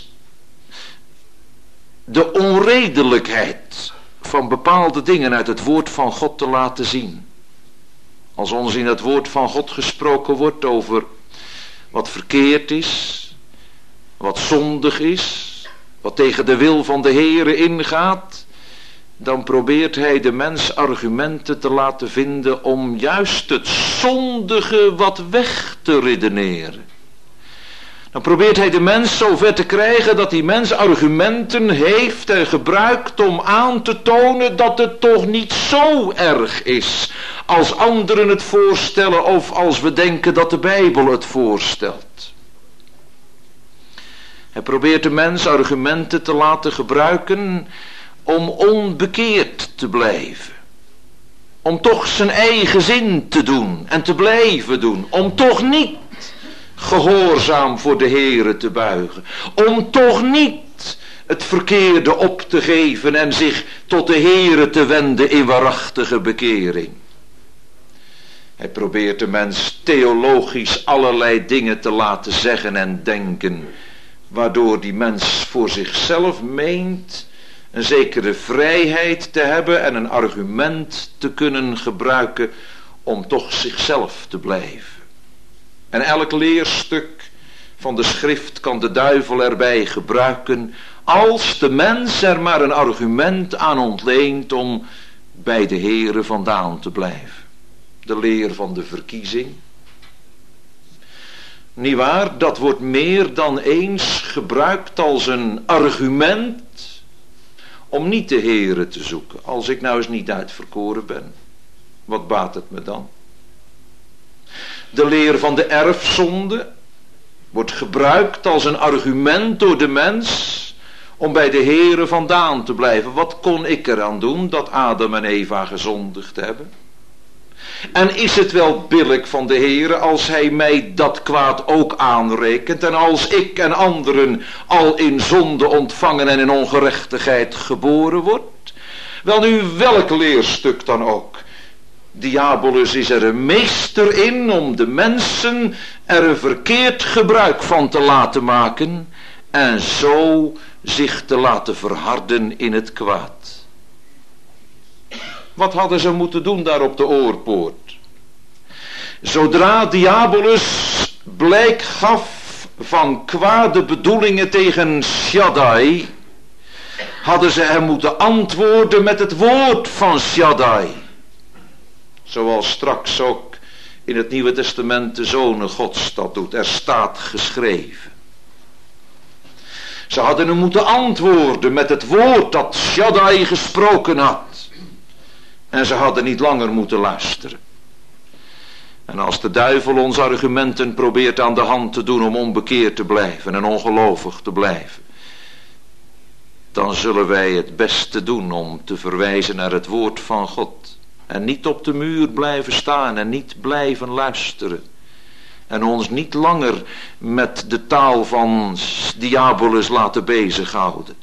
de onredelijkheid van bepaalde dingen uit het woord van God te laten zien. Als ons in het woord van God gesproken wordt over wat verkeerd is, wat zondig is, wat tegen de wil van de Heere ingaat, dan probeert hij de mens argumenten te laten vinden om juist het zondige wat weg te redeneren. Dan probeert hij de mens zover te krijgen dat die mens argumenten heeft en gebruikt om aan te tonen dat het toch niet zo erg is als anderen het voorstellen of als we denken dat de Bijbel het voorstelt. Hij probeert de mens argumenten te laten gebruiken om onbekeerd te blijven. Om toch zijn eigen zin te doen en te blijven doen. Om toch niet gehoorzaam voor de Heere te buigen. Om toch niet het verkeerde op te geven en zich tot de Heere te wenden in waarachtige bekering. Hij probeert de mens theologisch allerlei dingen te laten zeggen en denken, waardoor die mens voor zichzelf meent een zekere vrijheid te hebben en een argument te kunnen gebruiken om toch zichzelf te blijven. En elk leerstuk van de schrift kan de duivel erbij gebruiken als de mens er maar een argument aan ontleent om bij de Heere vandaan te blijven. De leer van de verkiezing. Niewaar, dat wordt meer dan eens gebruikt als een argument om niet de Heere te zoeken. Als ik nou eens niet uitverkoren ben, wat baat het me dan? De leer van de erfzonde wordt gebruikt als een argument door de mens om bij de Heere vandaan te blijven. Wat kon ik eraan doen dat Adam en Eva gezondigd hebben? En is het wel billijk van de Heere als hij mij dat kwaad ook aanrekent en als ik en anderen al in zonde ontvangen en in ongerechtigheid geboren wordt? Wel nu, welk leerstuk dan ook. Diabolus is er een meester in om de mensen er een verkeerd gebruik van te laten maken en zo zich te laten verharden in het kwaad. Wat hadden ze moeten doen daar op de oorpoort? Zodra Diabolus blijk gaf van kwade bedoelingen tegen Shaddai, hadden ze hem moeten antwoorden met het woord van Shaddai. Zoals straks ook in het Nieuwe Testament de Zonen Gods dat doet. Er staat geschreven. Ze hadden hem moeten antwoorden met het woord dat Shaddai gesproken had. En ze hadden niet langer moeten luisteren. En als de duivel ons argumenten probeert aan de hand te doen om onbekeerd te blijven en ongelovig te blijven, dan zullen wij het beste doen om te verwijzen naar het woord van God. En niet op de muur blijven staan en niet blijven luisteren. En ons niet langer met de taal van Diabolus laten bezighouden.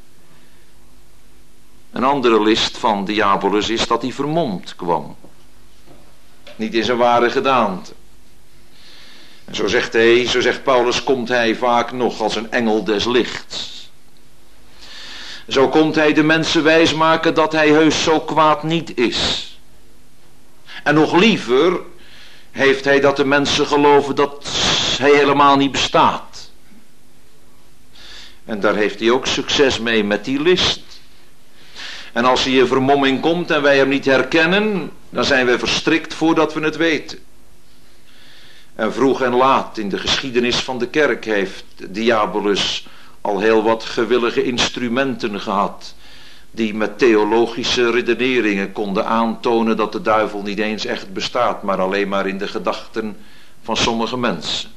Een andere list van Diabolus is dat hij vermomd kwam. Niet in zijn ware gedaante. En zo zegt Paulus, komt hij vaak nog als een engel des lichts. Zo komt hij de mensen wijsmaken dat hij heus zo kwaad niet is. En nog liever heeft hij dat de mensen geloven dat hij helemaal niet bestaat. En daar heeft hij ook succes mee met die list. En als hij in vermomming komt en wij hem niet herkennen, dan zijn wij verstrikt voordat we het weten. En vroeg en laat in de geschiedenis van de kerk heeft Diabolus al heel wat gewillige instrumenten gehad, die met theologische redeneringen konden aantonen dat de duivel niet eens echt bestaat, maar alleen maar in de gedachten van sommige mensen.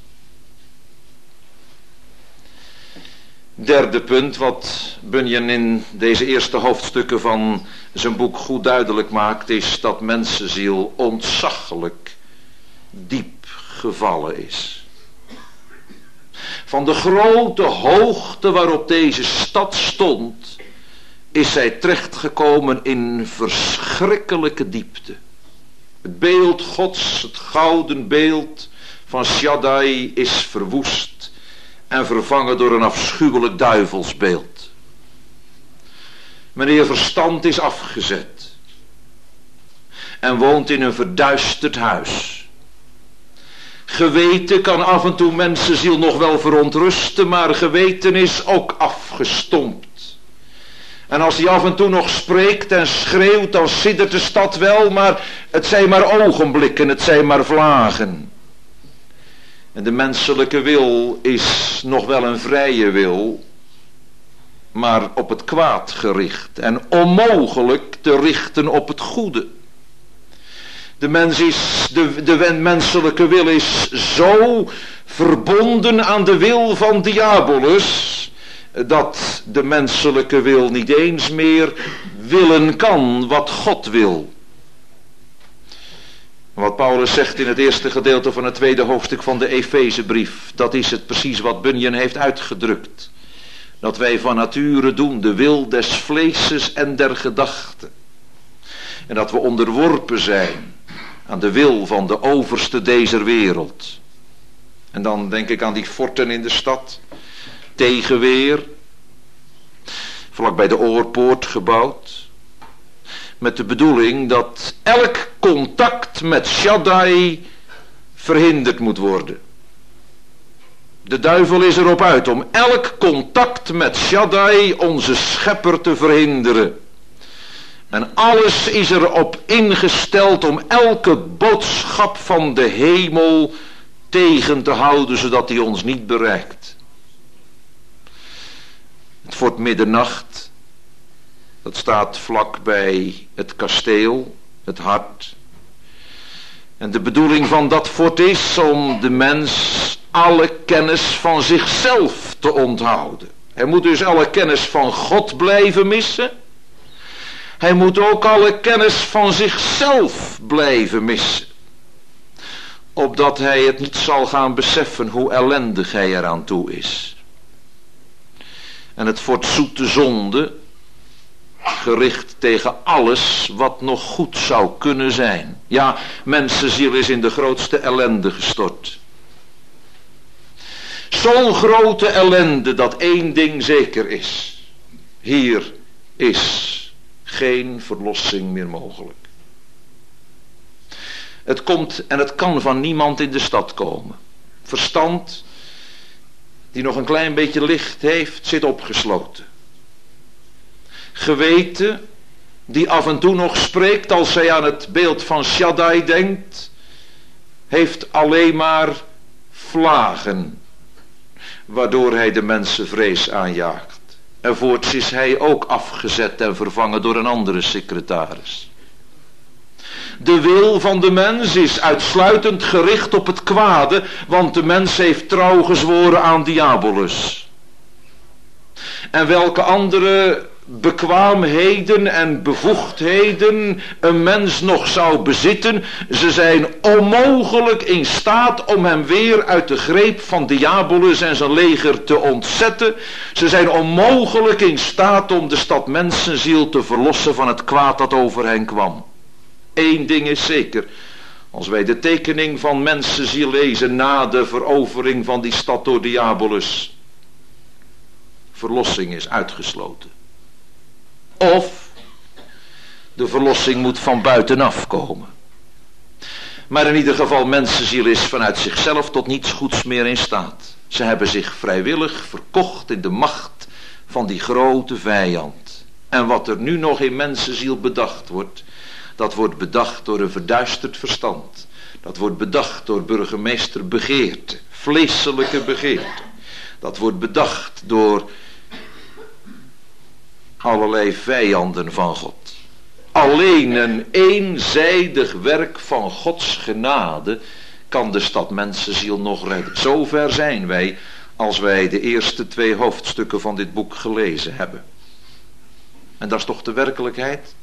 Derde punt wat Bunyan in deze eerste hoofdstukken van zijn boek goed duidelijk maakt, is dat mensenziel ontzaglijk diep gevallen is. Van de grote hoogte waarop deze stad stond, is zij terechtgekomen in verschrikkelijke diepte. Het beeld Gods, het gouden beeld van Shaddai, is verwoest en vervangen door een afschuwelijk duivelsbeeld. Meneer verstand is afgezet en woont in een verduisterd huis. Geweten kan af en toe mensenziel nog wel verontrusten, maar geweten is ook afgestompt. En als hij af en toe nog spreekt en schreeuwt, dan siddert de stad wel, maar het zijn maar ogenblikken, het zijn maar vlagen. En de menselijke wil is nog wel een vrije wil, maar op het kwaad gericht en onmogelijk te richten op het goede. De menselijke wil is zo verbonden aan de wil van Diabolus, dat de menselijke wil niet eens meer willen kan wat God wil. Wat Paulus zegt in het eerste gedeelte van het tweede hoofdstuk van de Efezebrief, dat is het precies wat Bunyan heeft uitgedrukt. Dat wij van nature doen de wil des vleeses en der gedachten. En dat we onderworpen zijn aan de wil van de overste deze wereld. En dan denk ik aan die forten in de stad, tegenweer, vlak bij de oorpoort gebouwd, met de bedoeling dat elk contact met Shaddai verhinderd moet worden. De duivel is erop uit om elk contact met Shaddai, onze schepper, te verhinderen. En alles is erop ingesteld om elke boodschap van de hemel tegen te houden, zodat die ons niet bereikt. Het fort Middernacht, dat staat vlak bij het kasteel, het hart. En de bedoeling van dat fort is om de mens alle kennis van zichzelf te onthouden. Hij moet dus alle kennis van God blijven missen. Hij moet ook alle kennis van zichzelf blijven missen. Opdat hij het niet zal gaan beseffen hoe ellendig hij eraan toe is. En het fort zoete zonde, gericht tegen alles wat nog goed zou kunnen zijn. Ja, mensenziel is in de grootste ellende gestort. Zo'n grote ellende dat één ding zeker is. Hier is geen verlossing meer mogelijk. Het komt en het kan van niemand in de stad komen. Verstand, die nog een klein beetje licht heeft, zit opgesloten. Geweten, die af en toe nog spreekt als hij aan het beeld van Shaddai denkt, heeft alleen maar vlagen, waardoor hij de mensen vrees aanjaagt. En voorts is hij ook afgezet en vervangen door een andere secretaris. De wil van de mens is uitsluitend gericht op het kwade, want de mens heeft trouw gezworen aan Diabolus. En welke andere bekwaamheden en bevoegdheden een mens nog zou bezitten, ze zijn onmogelijk in staat om hem weer uit de greep van Diabolus en zijn leger te ontzetten. Ze zijn onmogelijk in staat om de stad mensenziel te verlossen van het kwaad dat over hen kwam. Eén ding is zeker: als wij de tekening van mensenziel lezen na de verovering van die stad door Diabolus, verlossing is uitgesloten. Of de verlossing moet van buitenaf komen. Maar in ieder geval, mensenziel is vanuit zichzelf tot niets goeds meer in staat. Ze hebben zich vrijwillig verkocht in de macht van die grote vijand. En wat er nu nog in mensenziel bedacht wordt, dat wordt bedacht door een verduisterd verstand. Dat wordt bedacht door burgemeester begeerte, vleeselijke begeerte. Dat wordt bedacht door allerlei vijanden van God. Alleen een eenzijdig werk van Gods genade kan de stad mensenziel nog redden. Zover zijn wij als wij de eerste 2 hoofdstukken van dit boek gelezen hebben. En dat is toch de werkelijkheid?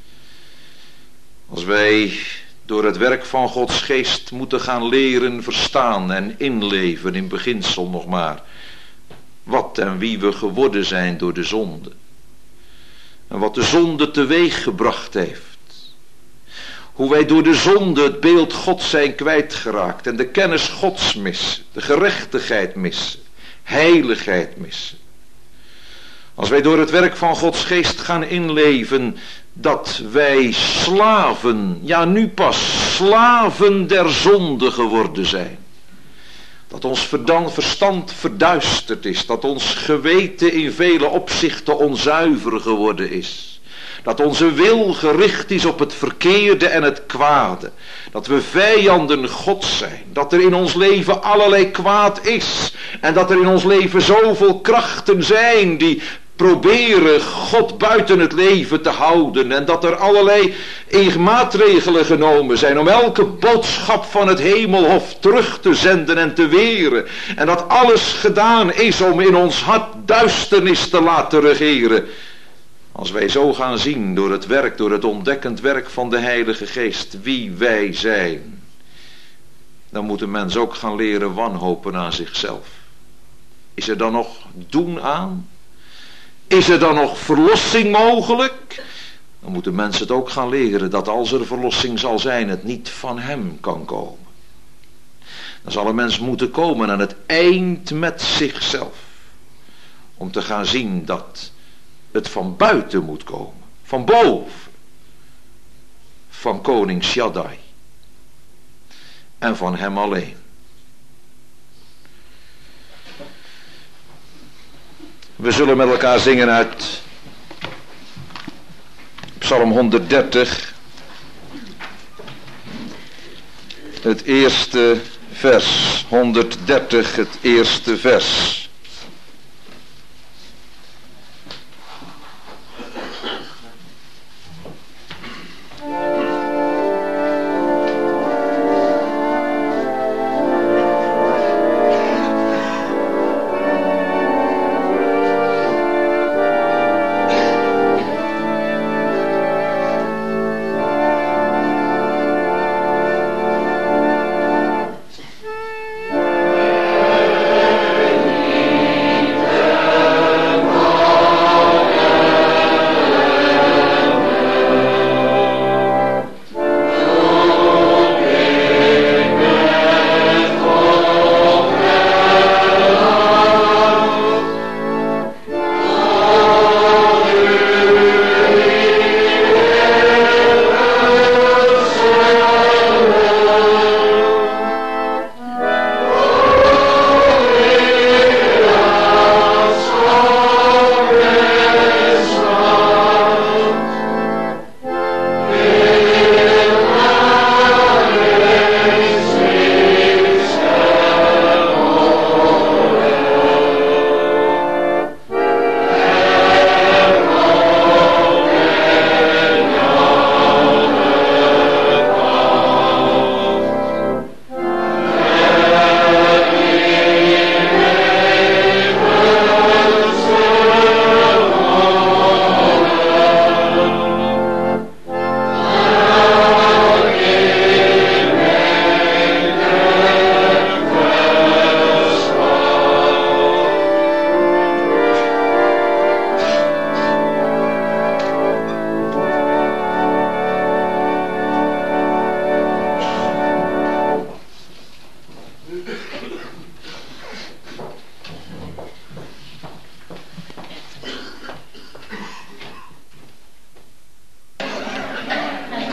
Als wij door het werk van Gods geest moeten gaan leren, verstaan en inleven in beginsel nog maar wat en wie we geworden zijn door de zonde. En wat de zonde teweeg gebracht heeft. Hoe wij door de zonde het beeld Gods zijn kwijtgeraakt en de kennis Gods missen, de gerechtigheid missen, heiligheid missen. Als wij door het werk van Gods geest gaan inleven dat wij slaven, ja nu pas slaven der zonde geworden zijn. Dat ons verstand verduisterd is. Dat ons geweten in vele opzichten onzuiver geworden is. Dat onze wil gericht is op het verkeerde en het kwade. Dat we vijanden Gods zijn. Dat er in ons leven allerlei kwaad is. En dat er in ons leven zoveel krachten zijn die proberen God buiten het leven te houden. En dat er allerlei maatregelen genomen zijn om elke boodschap van het hemelhof terug te zenden en te weren. En dat alles gedaan is om in ons hart duisternis te laten regeren. Als wij zo gaan zien door het werk, door het ontdekkend werk van de Heilige Geest, wie wij zijn, dan moet een mens ook gaan leren wanhopen aan zichzelf. Is er dan nog doen aan? Is er dan nog verlossing mogelijk? Dan moeten mensen het ook gaan leren dat als er verlossing zal zijn, het niet van hem kan komen. Dan zal een mens moeten komen aan het eind met zichzelf. Om te gaan zien dat het van buiten moet komen. Van boven. Van koning Shaddai. En van hem alleen. We zullen met elkaar zingen uit Psalm 130. Het eerste vers. 130, het eerste vers.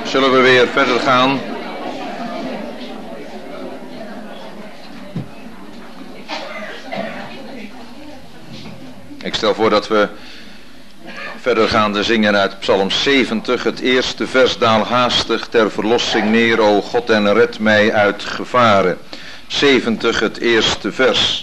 Zullen we weer verder gaan? Ik stel voor dat we verder gaan te zingen uit Psalm 70, het eerste vers: daal haastig ter verlossing neer, o God, en red mij uit gevaren. 70, het eerste vers.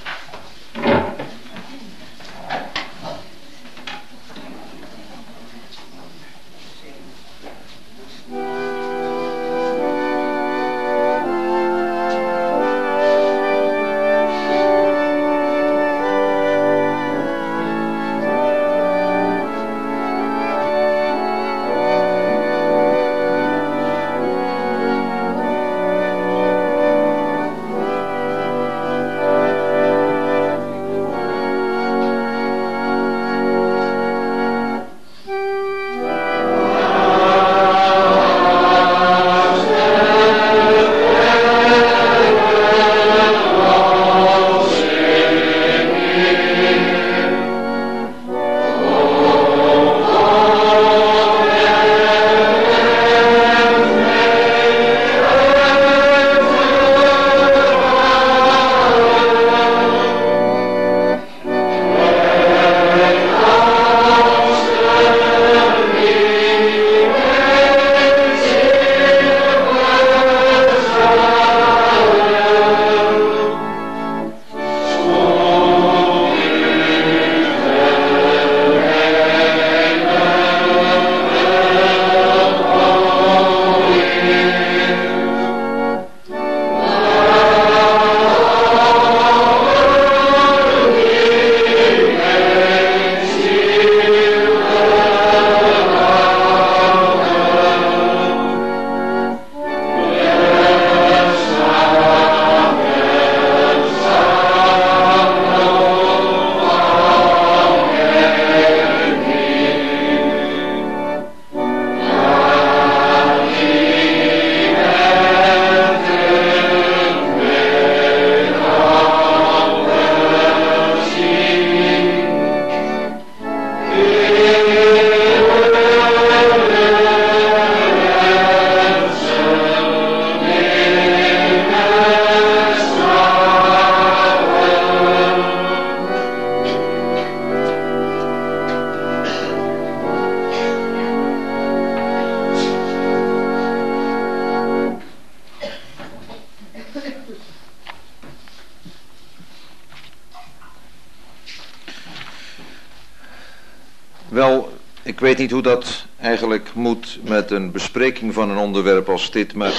Wel, ik weet niet hoe dat eigenlijk moet met een bespreking van een onderwerp als dit, maar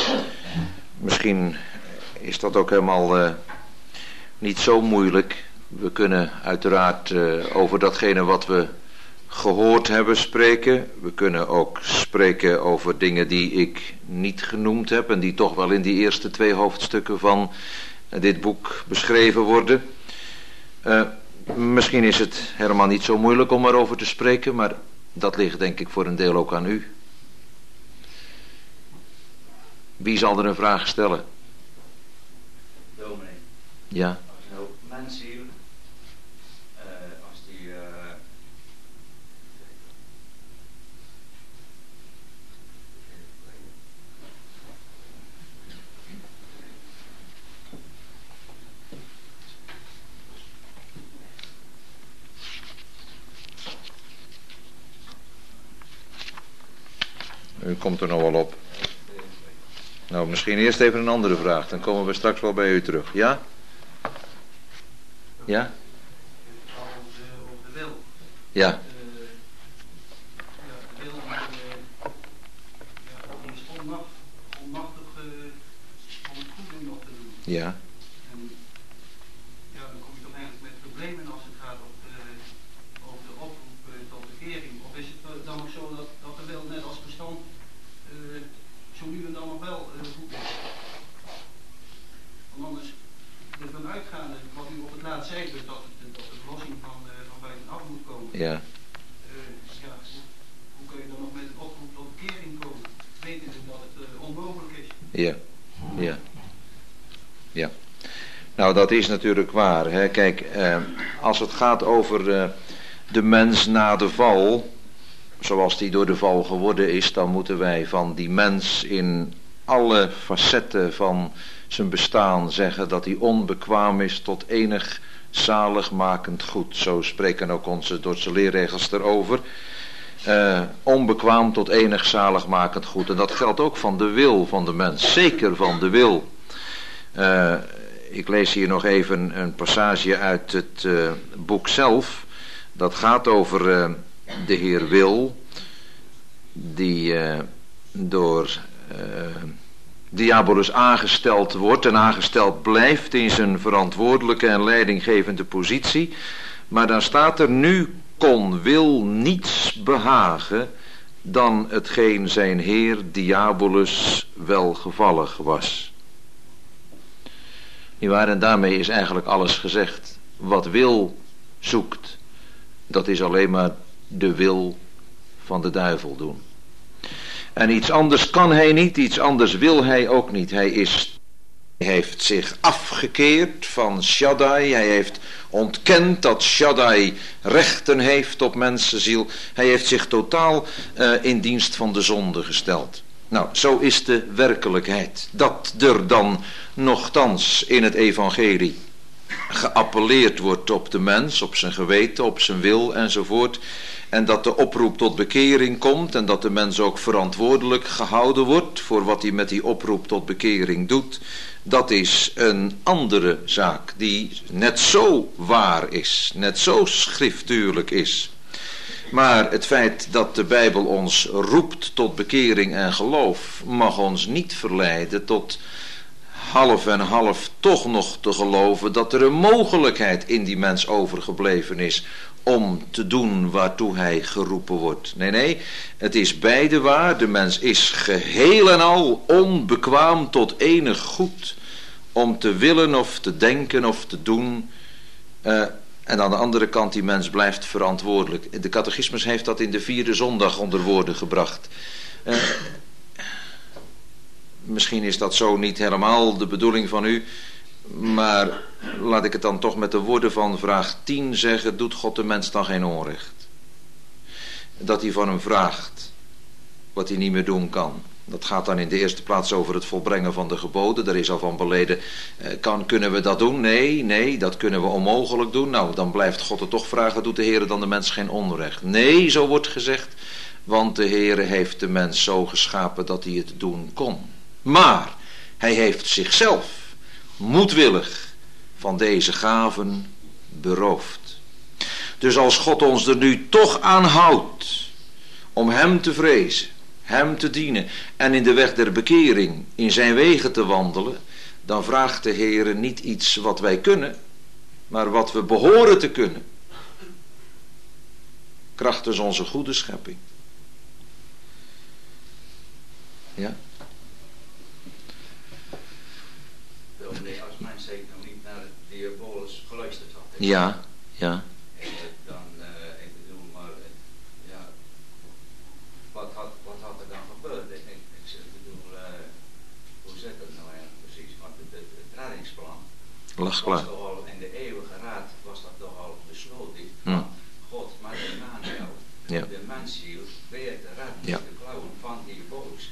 misschien is dat ook helemaal niet zo moeilijk. We kunnen uiteraard over datgene wat we gehoord hebben spreken. We kunnen ook spreken over dingen die ik niet genoemd heb en die toch wel in die eerste 2 hoofdstukken van dit boek beschreven worden. Misschien is het helemaal niet zo moeilijk om erover te spreken, maar dat ligt denk ik voor een deel ook aan u. Wie zal er een vraag stellen? Dominee. Ja. Als een hoop mensen hier, als die U komt er nog wel op. Nou, misschien eerst even een andere vraag. Dan komen we straks wel bij u terug. Ja? Ja? Over de wil. Ja. De wil die is onmachtig om het goed doen nog te doen. Ja. En ja, dan kom je toch eigenlijk met problemen als het gaat over de oproep tot bekering. Of is het dan ook zo dat de wil net als verstand zo nu en dan nog wel goed is? Want anders, ervan uitgaande, wat u op het laatst zei, dus dat de verlossing van buitenaf moet komen. Ja. Hoe kun je dan nog met een oproep tot bekering komen? Weten dat het onmogelijk is? Ja. Ja. Ja. Nou, dat is natuurlijk waar. Hè. Kijk, als het gaat over de mens na de val, zoals die door de val geworden is, dan moeten wij van die mens in alle facetten van zijn bestaan zeggen dat hij onbekwaam is tot enig zaligmakend goed. Zo spreken ook onze Dordtse leerregels erover. Onbekwaam tot enig zaligmakend goed. En dat geldt ook van de wil van de mens. Zeker van de wil. Ik lees hier nog even een passage uit het boek zelf. Dat gaat over de Heer Wil. Die door Diabolus aangesteld wordt en aangesteld blijft in zijn verantwoordelijke en leidinggevende positie. Maar dan staat er: nu kon Wil niets behagen dan hetgeen zijn heer Diabolus welgevallig was. Niewaar, en daarmee is eigenlijk alles gezegd. Wat Wil zoekt, dat is alleen maar de wil van de duivel doen. En iets anders kan hij niet, iets anders wil hij ook niet. Hij heeft zich afgekeerd van Shaddai. Hij heeft ontkend dat Shaddai rechten heeft op mensenziel. Hij heeft zich totaal in dienst van de zonde gesteld. Nou, zo is de werkelijkheid. Dat er dan nochtans in het evangelie geappelleerd wordt op de mens, op zijn geweten, op zijn wil enzovoort. En dat de oproep tot bekering komt en dat de mens ook verantwoordelijk gehouden wordt voor wat hij met die oproep tot bekering doet. Dat is een andere zaak die net zo waar is, net zo schriftuurlijk is. Maar het feit dat de Bijbel ons roept tot bekering en geloof mag ons niet verleiden tot half en half toch nog te geloven dat er een mogelijkheid in die mens overgebleven is om te doen waartoe hij geroepen wordt. Nee, het is beide waar. De mens is geheel en al onbekwaam tot enig goed om te willen of te denken of te doen. En aan de andere kant, die mens blijft verantwoordelijk. De catechismus heeft dat in de 4e zondag onder woorden gebracht. Misschien is dat zo niet helemaal de bedoeling van u, maar laat ik het dan toch met de woorden van vraag 10 zeggen: doet God de mens dan geen onrecht? Dat hij van hem vraagt wat hij niet meer doen kan. Dat gaat dan in de eerste plaats over het volbrengen van de geboden. Daar is al van beleden, kunnen we dat doen? Nee, dat kunnen we onmogelijk doen. Nou, dan blijft God er toch vragen: doet de Heer dan de mens geen onrecht? Nee, zo wordt gezegd, want de Heer heeft de mens zo geschapen dat hij het doen kon. Maar hij heeft zichzelf moedwillig van deze gaven beroofd. Dus als God ons er nu toch aan houdt om hem te vrezen, hem te dienen en in de weg der bekering in zijn wegen te wandelen, dan vraagt de Heer niet iets wat wij kunnen, maar wat we behoren te kunnen. Krachtens onze goede schepping. Ja? Als mens heeft nog niet naar de Diabolus geluisterd had. Ja. Dan, ik bedoel, maar ja, wat had er dan gebeurd? Ik bedoel, hoe zit het nou eigenlijk precies? Want het reddingsplan Lag klaar. was toch al in de eeuwige raad was dat toch al besloten. God, maar Emmanuel, de mensziel, weer te redden uit de klauwen van Diabolus.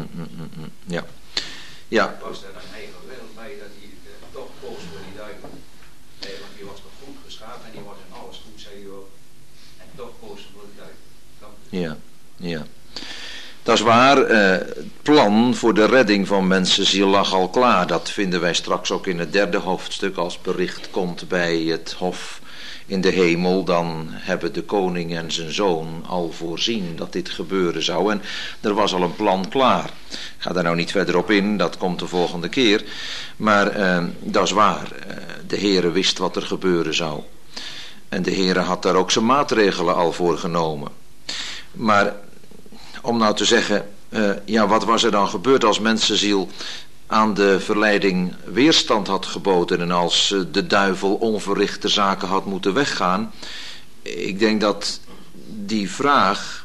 Ja. Was er een eigen wil bij dat hij toch koos voor die duivel? Nee, want die was toch goed geschapen en die was in alles goed, zei hij ook. En toch koos voor de duivel. Ja. Dat is waar. Het plan voor de redding van mensenziel lag al klaar. Dat vinden wij straks ook in het 3e hoofdstuk. Als bericht komt bij het hof in de hemel, dan hebben de koning en zijn zoon al voorzien dat dit gebeuren zou. En er was al een plan klaar. Ik ga daar nou niet verder op in, dat komt de volgende keer. Maar dat is waar. De Heere wist wat er gebeuren zou. En de Heere had daar ook zijn maatregelen al voor genomen. Maar om nou te zeggen, wat was er dan gebeurd als mensenziel aan de verleiding weerstand had geboden en als de duivel onverrichte zaken had moeten weggaan? Ik denk dat die vraag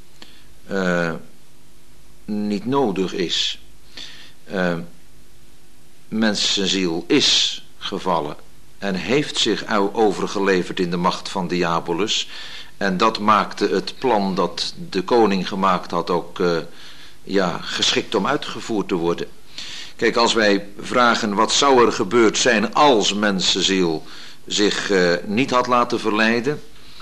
niet nodig is. Mensenziel is gevallen en heeft zich overgeleverd in de macht van Diabolus. En dat maakte het plan dat de koning gemaakt had ook geschikt om uitgevoerd te worden. Kijk, als wij vragen wat zou er gebeurd zijn als mensenziel zich niet had laten verleiden.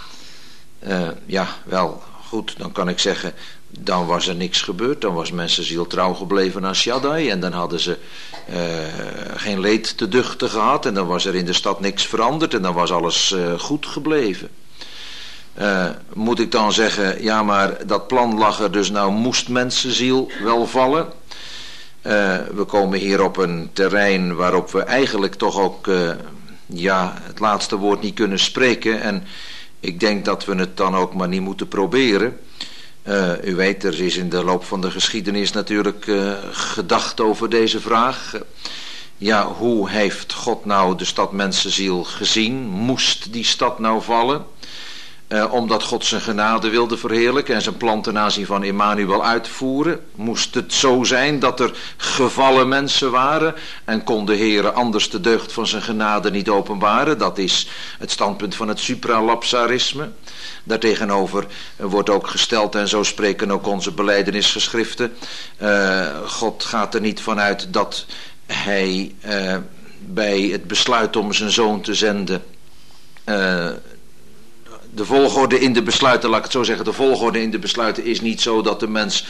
Wel, goed, dan kan ik zeggen, dan was er niks gebeurd. Dan was mensenziel trouw gebleven aan Shaddai. En dan hadden ze geen leed te duchten gehad. En dan was er in de stad niks veranderd. En dan was alles goed gebleven. Moet ik dan zeggen, ja maar dat plan lag er, dus nou moest mensenziel wel vallen. We komen hier op een terrein waarop we eigenlijk toch ook het laatste woord niet kunnen spreken. En ik denk dat we het dan ook maar niet moeten proberen. U weet, er is in de loop van de geschiedenis natuurlijk gedacht over deze vraag. Hoe heeft God nou de stad mensenziel gezien? Moest die stad nou vallen? Omdat God zijn genade wilde verheerlijken en zijn plan ten aanzien van Immanuel uitvoeren. Moest het zo zijn dat er gevallen mensen waren en kon de Heere anders de deugd van zijn genade niet openbaren? Dat is het standpunt van het supralapsarisme. Daartegenover wordt ook gesteld, en zo spreken ook onze belijdenisgeschriften, God gaat er niet vanuit dat hij bij het besluit om zijn zoon te zenden de volgorde in de besluiten, laat ik het zo zeggen, de volgorde in de besluiten is niet zo dat de mens,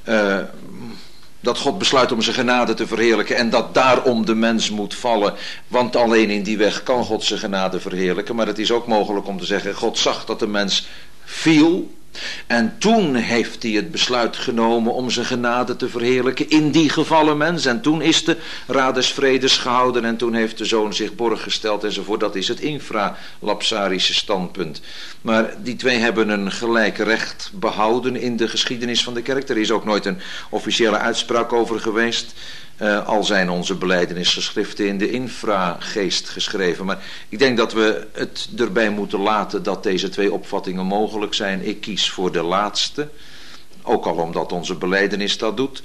dat God besluit om zijn genade te verheerlijken en dat daarom de mens moet vallen, want alleen in die weg kan God zijn genade verheerlijken. Maar het is ook mogelijk om te zeggen, God zag dat de mens viel en toen heeft hij het besluit genomen om zijn genade te verheerlijken in die gevallen mens. En toen is de raad des vredes gehouden en toen heeft de zoon zich borg gesteld enzovoort. Dat is het infralapsarische standpunt. Maar die twee hebben een gelijk recht behouden in de geschiedenis van de kerk. Er is ook nooit een officiële uitspraak over geweest. Al zijn onze belijdenisgeschriften in de infrageest geschreven. Maar ik denk dat we het erbij moeten laten dat deze twee opvattingen mogelijk zijn. Ik kies voor de laatste. Ook al omdat onze belijdenis dat doet.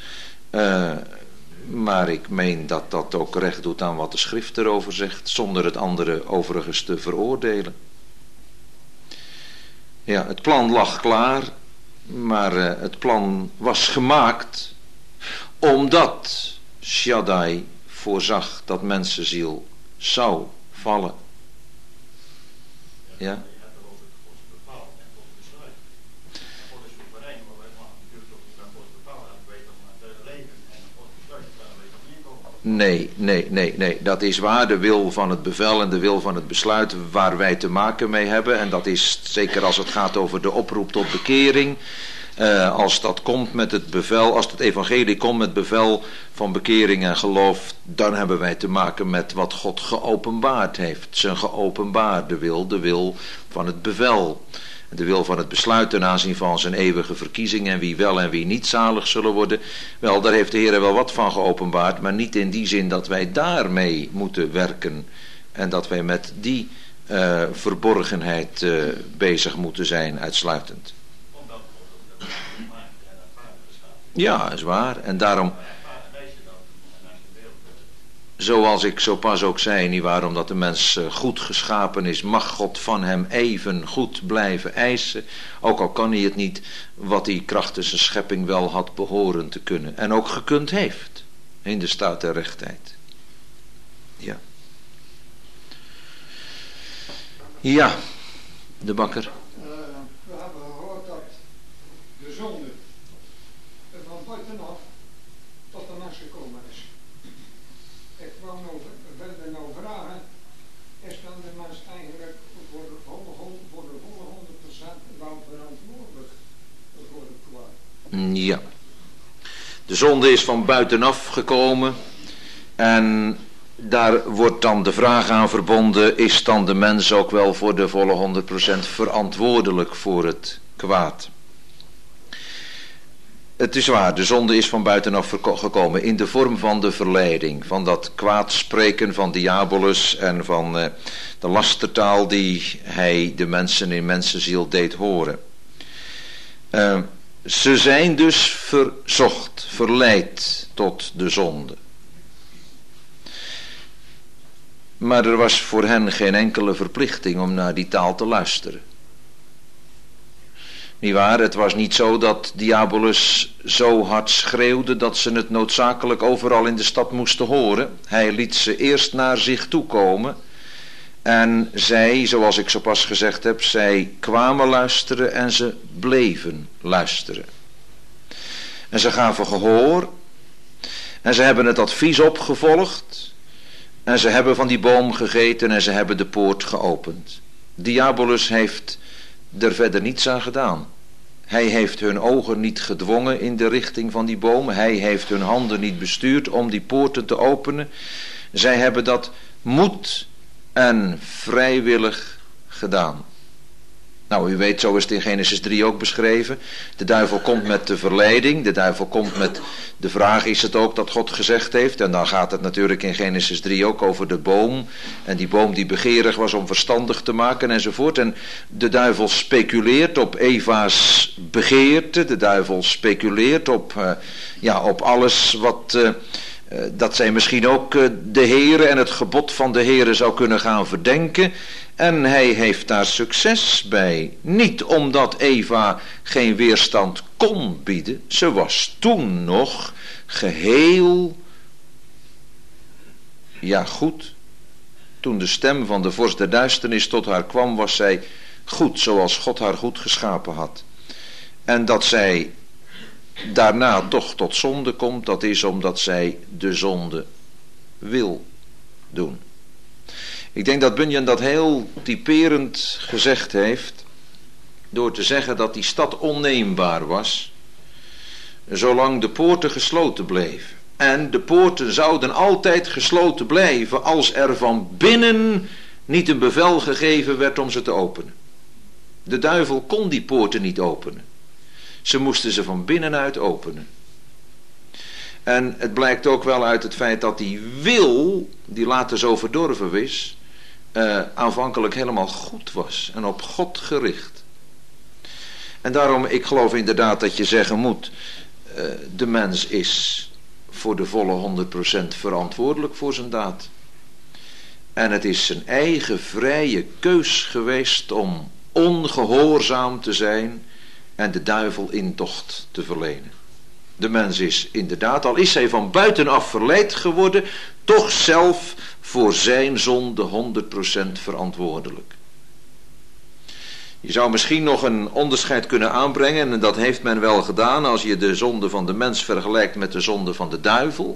Maar ik meen dat dat ook recht doet aan wat de schrift erover zegt. Zonder het andere overigens te veroordelen. Ja, het plan lag klaar. Maar het plan was gemaakt omdat Shaddai voorzag dat mensenziel zou vallen. Ja? Nee, dat is waar. De wil van het bevel en de wil van het besluit waar wij te maken mee hebben. En dat is zeker als het gaat over de oproep tot bekering. Als dat komt met het bevel, als het evangelie komt met bevel van bekering en geloof, dan hebben wij te maken met wat God geopenbaard heeft. Zijn geopenbaarde wil, de wil van het bevel. De wil van het besluit ten aanzien van zijn eeuwige verkiezing en wie wel en wie niet zalig zullen worden. Wel, daar heeft de Heer wel wat van geopenbaard, maar niet in die zin dat wij daarmee moeten werken. En dat wij met die verborgenheid bezig moeten zijn uitsluitend. Ja, is waar. En daarom, zoals ik zo pas ook zei, nietwaar, omdat de mens goed geschapen is, mag God van hem even goed blijven eisen. Ook al kan hij het niet, wat hij krachtens zijn schepping wel had behoren te kunnen. En ook gekund heeft, in de staat der rechtheid. Ja. Ja, de bakker. We hebben gehoord dat de zonde van buitenaf tot de mens gekomen is. Ik wilde nou vragen, is dan de mens eigenlijk voor de volle 100% wel verantwoordelijk voor het kwaad? Ja. De zonde is van buitenaf gekomen en daar wordt dan de vraag aan verbonden, is dan de mens ook wel voor de volle 100% verantwoordelijk voor het kwaad? Het is waar, de zonde is van buitenaf gekomen in de vorm van de verleiding, van dat kwaadspreken van Diabolus en van de lastertaal die hij de mensen in mensenziel deed horen. Ze zijn dus verzocht, verleid tot de zonde. Maar er was voor hen geen enkele verplichting om naar die taal te luisteren. Nietwaar, het was niet zo dat Diabolus zo hard schreeuwde dat ze het noodzakelijk overal in de stad moesten horen. Hij liet ze eerst naar zich toe komen. En zij, zoals ik zo pas gezegd heb, zij kwamen luisteren en ze bleven luisteren. En ze gaven gehoor. En ze hebben het advies opgevolgd. En ze hebben van die boom gegeten en ze hebben de poort geopend. Diabolus heeft er verder niets aan gedaan. Hij heeft hun ogen niet gedwongen in de richting van die boom. Hij heeft hun handen niet bestuurd om die poorten te openen. Zij hebben dat moed en vrijwillig gedaan. Nou, u weet, zo is het in Genesis 3 ook beschreven. De duivel komt met de verleiding. De duivel komt met de vraag, is het ook dat God gezegd heeft? En dan gaat het natuurlijk in Genesis 3 ook over de boom. En die boom die begeerig was om verstandig te maken enzovoort. En de duivel speculeert op Eva's begeerte. De duivel speculeert op alles wat... dat zij misschien ook de Heere en het gebod van de Heere zou kunnen gaan verdenken. En hij heeft daar succes bij. Niet omdat Eva geen weerstand kon bieden. Ze was toen nog geheel... ja, goed. Toen de stem van de vorst der duisternis tot haar kwam, was zij goed zoals God haar goed geschapen had. En dat zij daarna toch tot zonde komt, dat is omdat zij de zonde wil doen. Ik denk dat Bunyan dat heel typerend gezegd heeft, door te zeggen dat die stad onneembaar was, zolang de poorten gesloten bleven. En de poorten zouden altijd gesloten blijven als er van binnen niet een bevel gegeven werd om ze te openen. De duivel kon die poorten niet openen. Ze moesten ze van binnenuit openen. En het blijkt ook wel uit het feit dat die wil, die later zo verdorven is, aanvankelijk helemaal goed was en op God gericht. En daarom, ik geloof inderdaad dat je zeggen moet, de mens is voor de volle 100% verantwoordelijk voor zijn daad. En het is zijn eigen vrije keus geweest om ongehoorzaam te zijn en de duivel intocht te verlenen. De mens is inderdaad, al is hij van buitenaf verleid geworden, toch zelf voor zijn zonde 100% verantwoordelijk. Je zou misschien nog een onderscheid kunnen aanbrengen, en dat heeft men wel gedaan als je de zonde van de mens vergelijkt met de zonde van de duivel.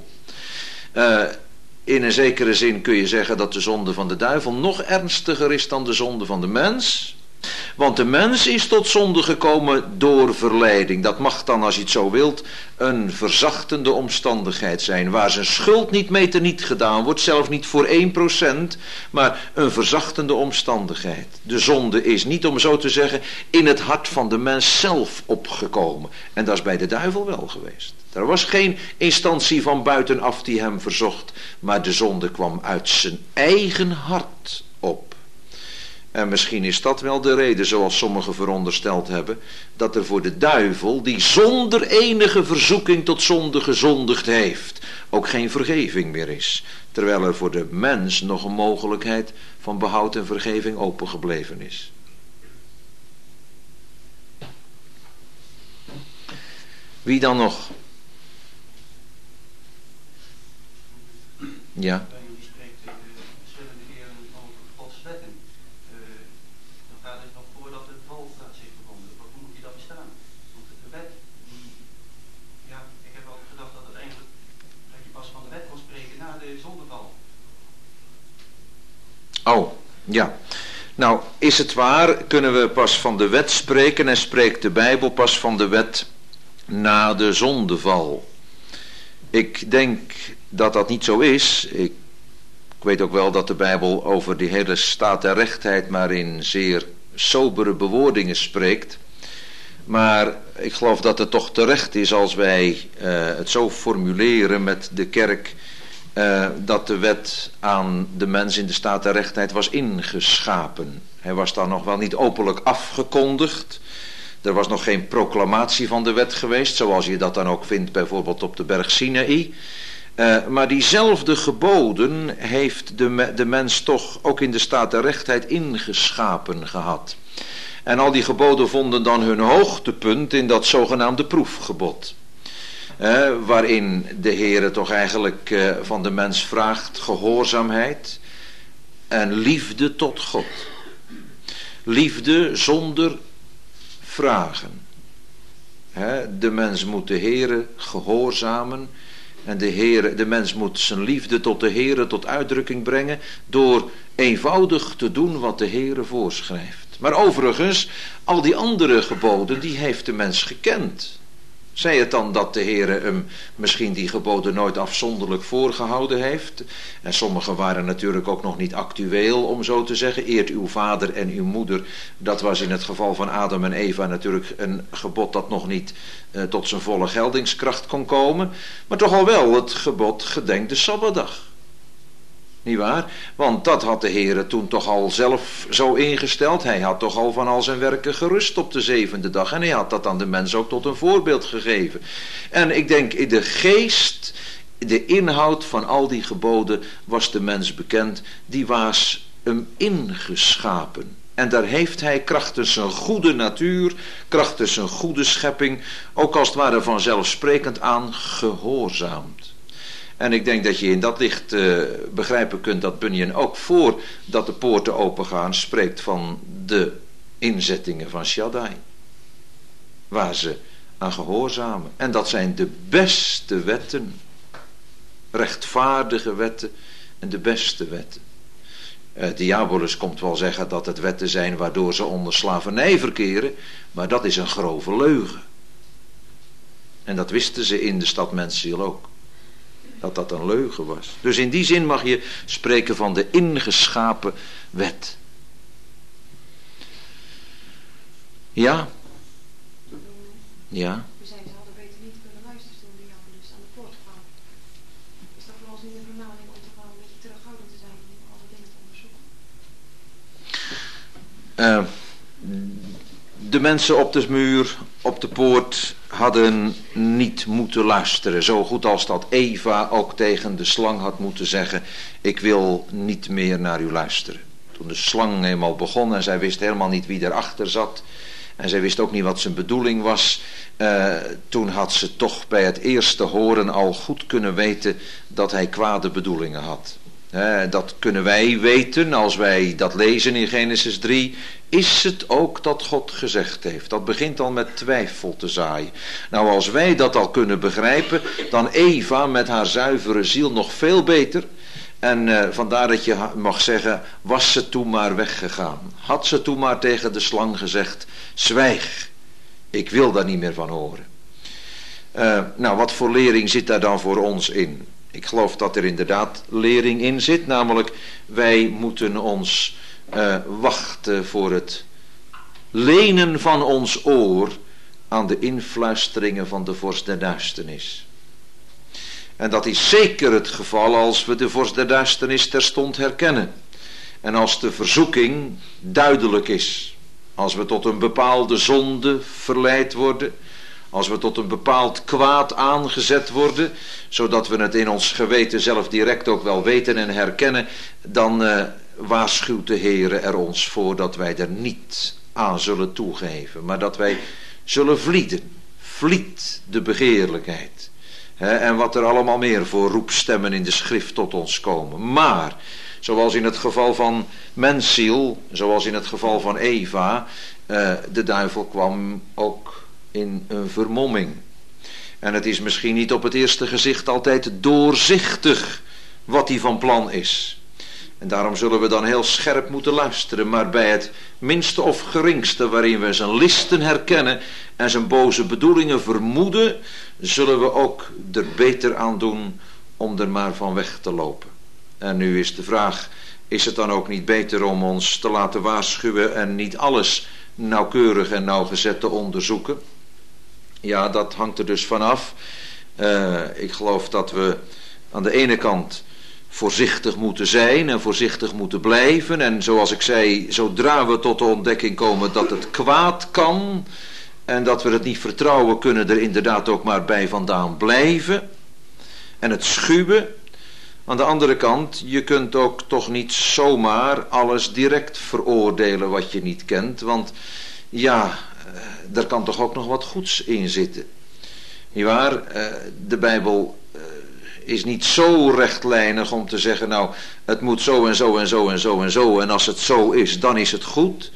In een zekere zin kun je zeggen dat de zonde van de duivel nog ernstiger is dan de zonde van de mens. Want de mens is tot zonde gekomen door verleiding. Dat mag dan, als je het zo wilt, een verzachtende omstandigheid zijn. Waar zijn schuld niet mee teniet gedaan wordt. Zelfs niet voor 1%. Maar een verzachtende omstandigheid. De zonde is niet, om zo te zeggen, in het hart van de mens zelf opgekomen. En dat is bij de duivel wel geweest. Er was geen instantie van buitenaf die hem verzocht. Maar de zonde kwam uit zijn eigen hart op. En misschien is dat wel de reden, zoals sommigen verondersteld hebben, dat er voor de duivel, die zonder enige verzoeking tot zonde gezondigd heeft, ook geen vergeving meer is. Terwijl er voor de mens nog een mogelijkheid van behoud en vergeving opengebleven is. Wie dan nog? Ja. Oh, ja. Nou, is het waar, kunnen we pas van de wet spreken en spreekt de Bijbel pas van de wet na de zondeval? Ik denk dat dat niet zo is. Ik weet ook wel dat de Bijbel over die hele staat der rechtheid maar in zeer sobere bewoordingen spreekt. Maar ik geloof dat het toch terecht is als wij het zo formuleren met de kerk, dat de wet aan de mens in de staat der rechtheid was ingeschapen. Hij was dan nog wel niet openlijk afgekondigd. Er was nog geen proclamatie van de wet geweest, zoals je dat dan ook vindt bijvoorbeeld op de berg Sinaï. Maar diezelfde geboden heeft de mens toch ook in de staat der rechtheid ingeschapen gehad. En al die geboden vonden dan hun hoogtepunt in dat zogenaamde proefgebod. Waarin de Heere toch eigenlijk van de mens vraagt gehoorzaamheid en liefde tot God. Liefde zonder vragen. De mens moet de Heere gehoorzamen. En de mens moet zijn liefde tot de Heere tot uitdrukking brengen door eenvoudig te doen wat de Heere voorschrijft. Maar overigens, al die andere geboden, die heeft de mens gekend. Zij het dan dat de Heere hem misschien die geboden nooit afzonderlijk voorgehouden heeft. En sommige waren natuurlijk ook nog niet actueel, om zo te zeggen. Eert uw vader en uw moeder. Dat was in het geval van Adam en Eva natuurlijk een gebod dat nog niet tot zijn volle geldingskracht kon komen. Maar toch al wel het gebod gedenk de Sabbatdag. Niet waar? Want dat had de Heere toen toch al zelf zo ingesteld. Hij had toch al van al zijn werken gerust op de 7e dag. En hij had dat aan de mens ook tot een voorbeeld gegeven. En ik denk in de geest, de inhoud van al die geboden was de mens bekend. Die was hem ingeschapen. En daar heeft hij krachtens zijn goede natuur, krachtens zijn goede schepping, ook als het ware vanzelfsprekend aan gehoorzaamd. En ik denk dat je in dat licht begrijpen kunt dat Bunyan ook voordat de poorten opengaan spreekt van de inzettingen van Shaddai. Waar ze aan gehoorzamen. En dat zijn de beste wetten. Rechtvaardige wetten en de beste wetten. Diabolus komt wel zeggen dat het wetten zijn waardoor ze onder slavernij verkeren. Maar dat is een grove leugen. En dat wisten ze in de stad Mensziel ook. Dat een leugen was. Dus in die zin mag je spreken van de ingeschapen wet. Ja? Ja? We zeiden ze hadden beter niet kunnen luisteren toen Diabolus aan de poort kwam. Is dat wel eens in de vermaning om toch wel een beetje terughoudend te zijn om alle dingen te onderzoeken? De mensen op de muur, op de poort, hadden niet moeten luisteren. Zo goed als dat Eva ook tegen de slang had moeten zeggen: ik wil niet meer naar u luisteren. Toen de slang eenmaal begon en zij wist helemaal niet wie erachter zat. En zij wist ook niet wat zijn bedoeling was. Toen had ze toch bij het eerste horen al goed kunnen weten dat hij kwade bedoelingen had. Dat kunnen wij weten als wij dat lezen in Genesis 3. Is het ook dat God gezegd heeft? Dat begint al met twijfel te zaaien. Nou, als wij dat al kunnen begrijpen, dan Eva met haar zuivere ziel nog veel beter. En vandaar dat je mag zeggen, was ze toen maar weggegaan. Had ze toen maar tegen de slang gezegd: zwijg, ik wil daar niet meer van horen. Nou, wat voor lering zit daar dan voor ons in? Ik geloof dat er inderdaad lering in zit, namelijk wij moeten ons wachten voor het lenen van ons oor aan de influisteringen van de vorst der duisternis. En dat is zeker het geval als we de vorst der duisternis terstond herkennen. En als de verzoeking duidelijk is. Als we tot een bepaalde zonde verleid worden. Als we tot een bepaald kwaad aangezet worden, zodat we het in ons geweten zelf direct ook wel weten en herkennen, dan waarschuwt de Heere er ons voor dat wij er niet aan zullen toegeven, maar dat wij zullen vlieden. Vliet de begeerlijkheid. En wat er allemaal meer voor roepstemmen in de schrift tot ons komen. Maar, zoals in het geval van Mensziel, zoals in het geval van Eva, de duivel kwam ook in een vermomming. En het is misschien niet op het eerste gezicht altijd doorzichtig wat hij van plan is. En daarom zullen we dan heel scherp moeten luisteren. Maar bij het minste of geringste waarin we zijn listen herkennen en zijn boze bedoelingen vermoeden, zullen we ook er beter aan doen om er maar van weg te lopen. En nu is de vraag, is het dan ook niet beter om ons te laten waarschuwen en niet alles nauwkeurig en nauwgezet te onderzoeken? Ja, dat hangt er dus vanaf. Ik geloof dat we aan de ene kant voorzichtig moeten zijn en voorzichtig moeten blijven. En zoals ik zei, zodra we tot de ontdekking komen dat het kwaad kan en dat we het niet vertrouwen, kunnen er inderdaad ook maar bij vandaan blijven. En het schuwen. Aan de andere kant, je kunt ook toch niet zomaar alles direct veroordelen wat je niet kent. Want ja, er kan toch ook nog wat goeds in zitten. Nietwaar? De Bijbel is niet zo rechtlijnig om te zeggen, nou, het moet zo en zo en zo en zo en zo. En als het zo is, dan is het goed.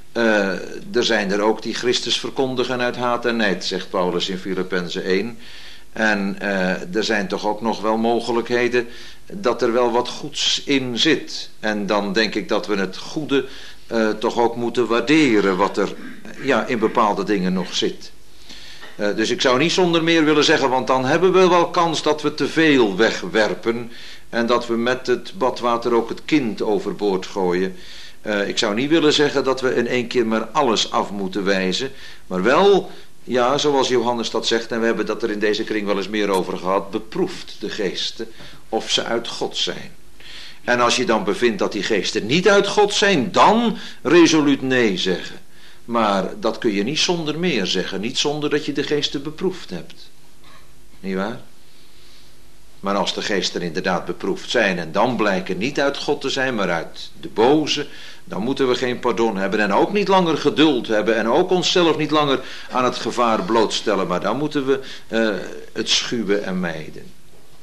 Er zijn er ook die Christus verkondigen uit haat en nijd, zegt Paulus in Filippenzen 1. En er zijn toch ook nog wel mogelijkheden dat er wel wat goeds in zit. En dan denk ik dat we het goede toch ook moeten waarderen wat er in bepaalde dingen nog zit. Dus ik zou niet zonder meer willen zeggen, want dan hebben we wel kans dat we te veel wegwerpen en dat we met het badwater ook het kind overboord gooien. Ik zou niet willen zeggen dat we in één keer maar alles af moeten wijzen, maar wel, ja, zoals Johannes dat zegt, en we hebben dat er in deze kring wel eens meer over gehad, beproeft de geesten of ze uit God zijn. En als je dan bevindt dat die geesten niet uit God zijn, dan resoluut nee zeggen. Maar dat kun je niet zonder meer zeggen, niet zonder dat je de geesten beproefd hebt. Niet waar? Maar als de geesten inderdaad beproefd zijn en dan blijken niet uit God te zijn, maar uit de boze, dan moeten we geen pardon hebben en ook niet langer geduld hebben en ook onszelf niet langer aan het gevaar blootstellen, maar dan moeten we het schuwen en mijden.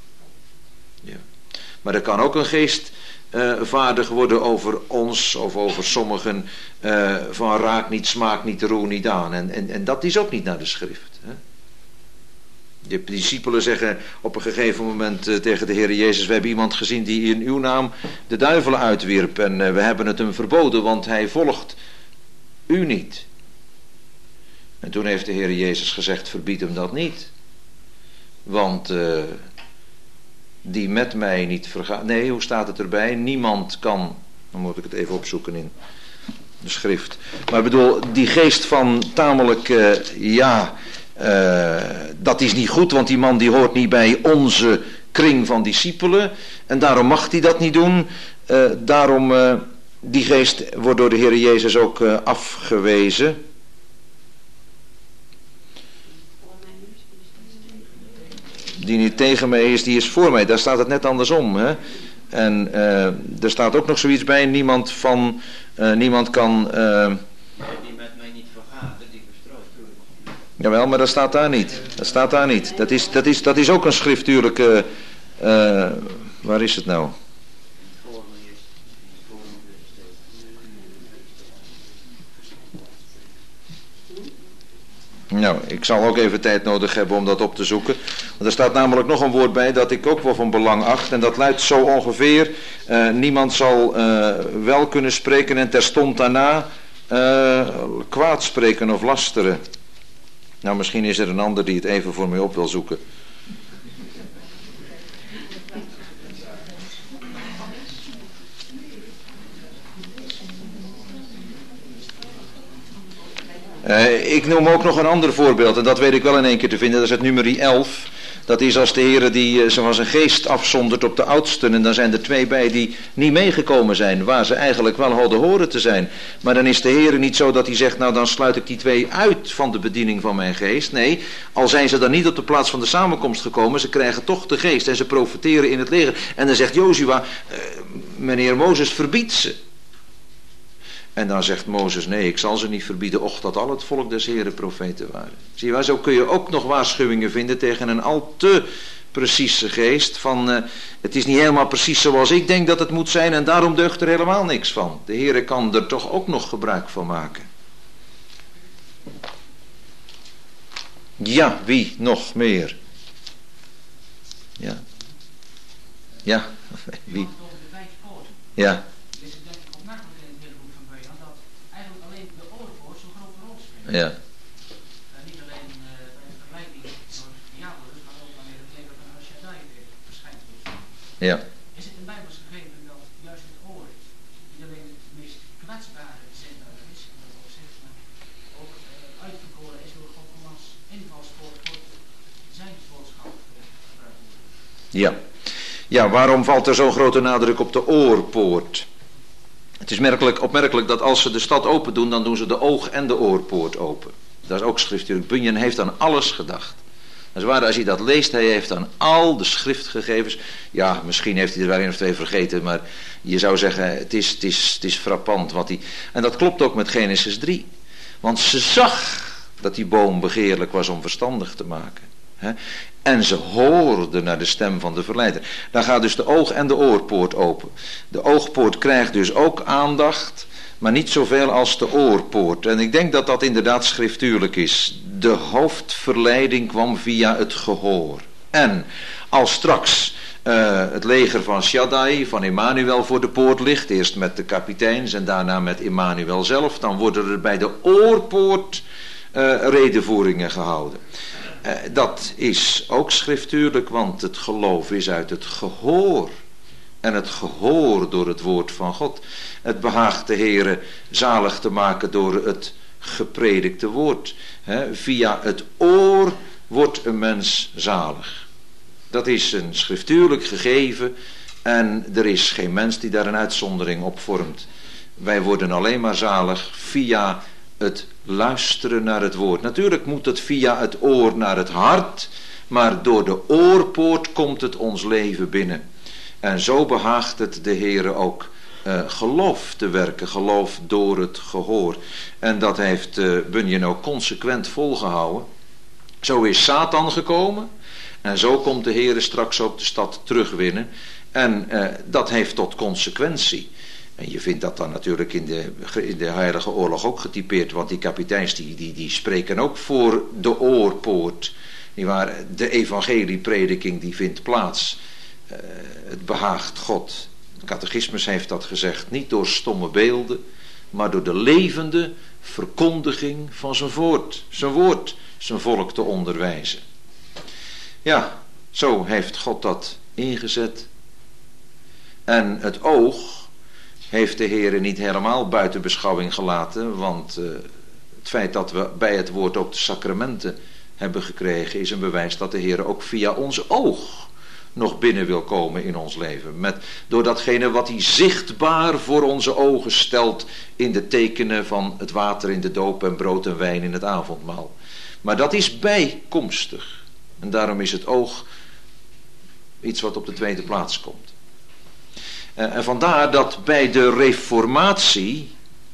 Ja. Maar er kan ook een geest vaardig worden over ons of over sommigen van raak niet, smaak niet, roer niet aan. En dat is ook niet naar de schrift. Hè? De discipelen zeggen op een gegeven moment tegen de Heer Jezus, we hebben iemand gezien die in uw naam de duivelen uitwierp en we hebben het hem verboden, want hij volgt u niet. En toen heeft de Heer Jezus gezegd, verbied hem dat niet. Want die met mij niet vergaat. Nee, hoe staat het erbij? Niemand kan, dan moet ik het even opzoeken in de schrift. Maar ik bedoel, die geest van tamelijk, dat is niet goed, want die man die hoort niet bij onze kring van discipelen. En daarom mag hij dat niet doen. Die geest wordt door de Heer Jezus ook afgewezen. Die niet tegen mij is, die is voor mij. Daar staat het net andersom. Hè? En er staat ook nog zoiets bij. Niemand kan... die met mij niet vergaat, die verstrooit. Jawel, maar dat staat daar niet. Dat staat daar niet. Dat is ook een schriftuurlijke... waar is het nou? Nou, ik zal ook even tijd nodig hebben om dat op te zoeken. Want er staat namelijk nog een woord bij dat ik ook wel van belang acht. En dat luidt zo ongeveer. Niemand zal wel kunnen spreken en terstond daarna kwaad spreken of lasteren. Nou, misschien is er een ander die het even voor mij op wil zoeken. Ik noem ook nog een ander voorbeeld en dat weet ik wel in één keer te vinden. Dat is het nummer 11. Dat is als de Heer die zoals zijn geest afzondert op de oudsten. En dan zijn er 2 bij die niet meegekomen zijn. Waar ze eigenlijk wel hadden horen te zijn. Maar dan is de Heer niet zo dat hij zegt, nou dan sluit ik die 2 uit van de bediening van mijn geest. Nee, al zijn ze dan niet op de plaats van de samenkomst gekomen. Ze krijgen toch de geest en ze profiteren in het leger. En dan zegt Jozua, meneer Mozes verbiedt ze. En dan zegt Mozes, nee, ik zal ze niet verbieden, och dat al het volk des Heren profeten waren. Zie je wel, zo kun je ook nog waarschuwingen vinden tegen een al te precieze geest. Van, het is niet helemaal precies zoals ik denk dat het moet zijn en daarom deugt er helemaal niks van. De Heere kan er toch ook nog gebruik van maken. Ja, wie nog meer? Ja. Ja, wie? Ja. Ja. Niet alleen bij de vergelijking van Diabolus, maar ook wanneer het leger van Al-Shaddai weer verschijnt. Ja. Is het een Bijbels gegeven dat juist het oor niet alleen het meest kwetsbare zender is, en dat ook zegt, maar ook uitverkoren is door God om als invalspoort voor zijn boodschap gebruikt worden? Ja. Ja, waarom valt er zo'n grote nadruk op de oorpoort? Het is opmerkelijk dat als ze de stad open doen, dan doen ze de oog- en de oorpoort open. Dat is ook schriftuurlijk. Bunyan heeft aan alles gedacht. Dat is waar, als je dat leest, hij heeft aan al de schriftgegevens, ja, misschien heeft hij er wel 1 of 2 vergeten, maar je zou zeggen, het is frappant wat hij... En dat klopt ook met Genesis 3. Want ze zag dat die boom begeerlijk was om verstandig te maken. En ze hoorde naar de stem van de verleider. Dan gaat dus de oog- en de oorpoort open. De oogpoort krijgt dus ook aandacht, maar niet zoveel als de oorpoort. En ik denk dat dat inderdaad schriftuurlijk is. De hoofdverleiding kwam via het gehoor. En als straks het leger van Shaddai, van Emmanuel voor de poort ligt, eerst met de kapiteins en daarna met Emmanuel zelf, dan worden er bij de oorpoort redevoeringen gehouden. Dat is ook schriftuurlijk, want het geloof is uit het gehoor. En het gehoor door het woord van God. Het behaagt de Heere zalig te maken door het gepredikte woord. Via het oor wordt een mens zalig. Dat is een schriftuurlijk gegeven en er is geen mens die daar een uitzondering op vormt. Wij worden alleen maar zalig via het luisteren naar het woord. Natuurlijk moet het via het oor naar het hart, maar door de oorpoort komt het ons leven binnen. En zo behaagt het de Heere ook geloof te werken, geloof door het gehoor. En dat heeft Bunyan ook consequent volgehouden. Zo is Satan gekomen en zo komt de Heere straks ook de stad terugwinnen. En dat heeft tot consequentie. En je vindt dat dan natuurlijk in de Heilige Oorlog ook getypeerd, want die kapiteins die spreken ook voor de oorpoort. De evangelieprediking die vindt plaats. Het behaagt God. De catechismus heeft dat gezegd, niet door stomme beelden, maar door de levende verkondiging van zijn woord, zijn volk te onderwijzen. Ja, zo heeft God dat ingezet. En het oog heeft de Heere niet helemaal buiten beschouwing gelaten, want het feit dat we bij het woord ook de sacramenten hebben gekregen is een bewijs dat de Heere ook via ons oog nog binnen wil komen in ons leven. Door datgene wat hij zichtbaar voor onze ogen stelt in de tekenen van het water in de doop en brood en wijn in het avondmaal. Maar dat is bijkomstig. En daarom is het oog iets wat op de tweede plaats komt. En vandaar dat bij de reformatie,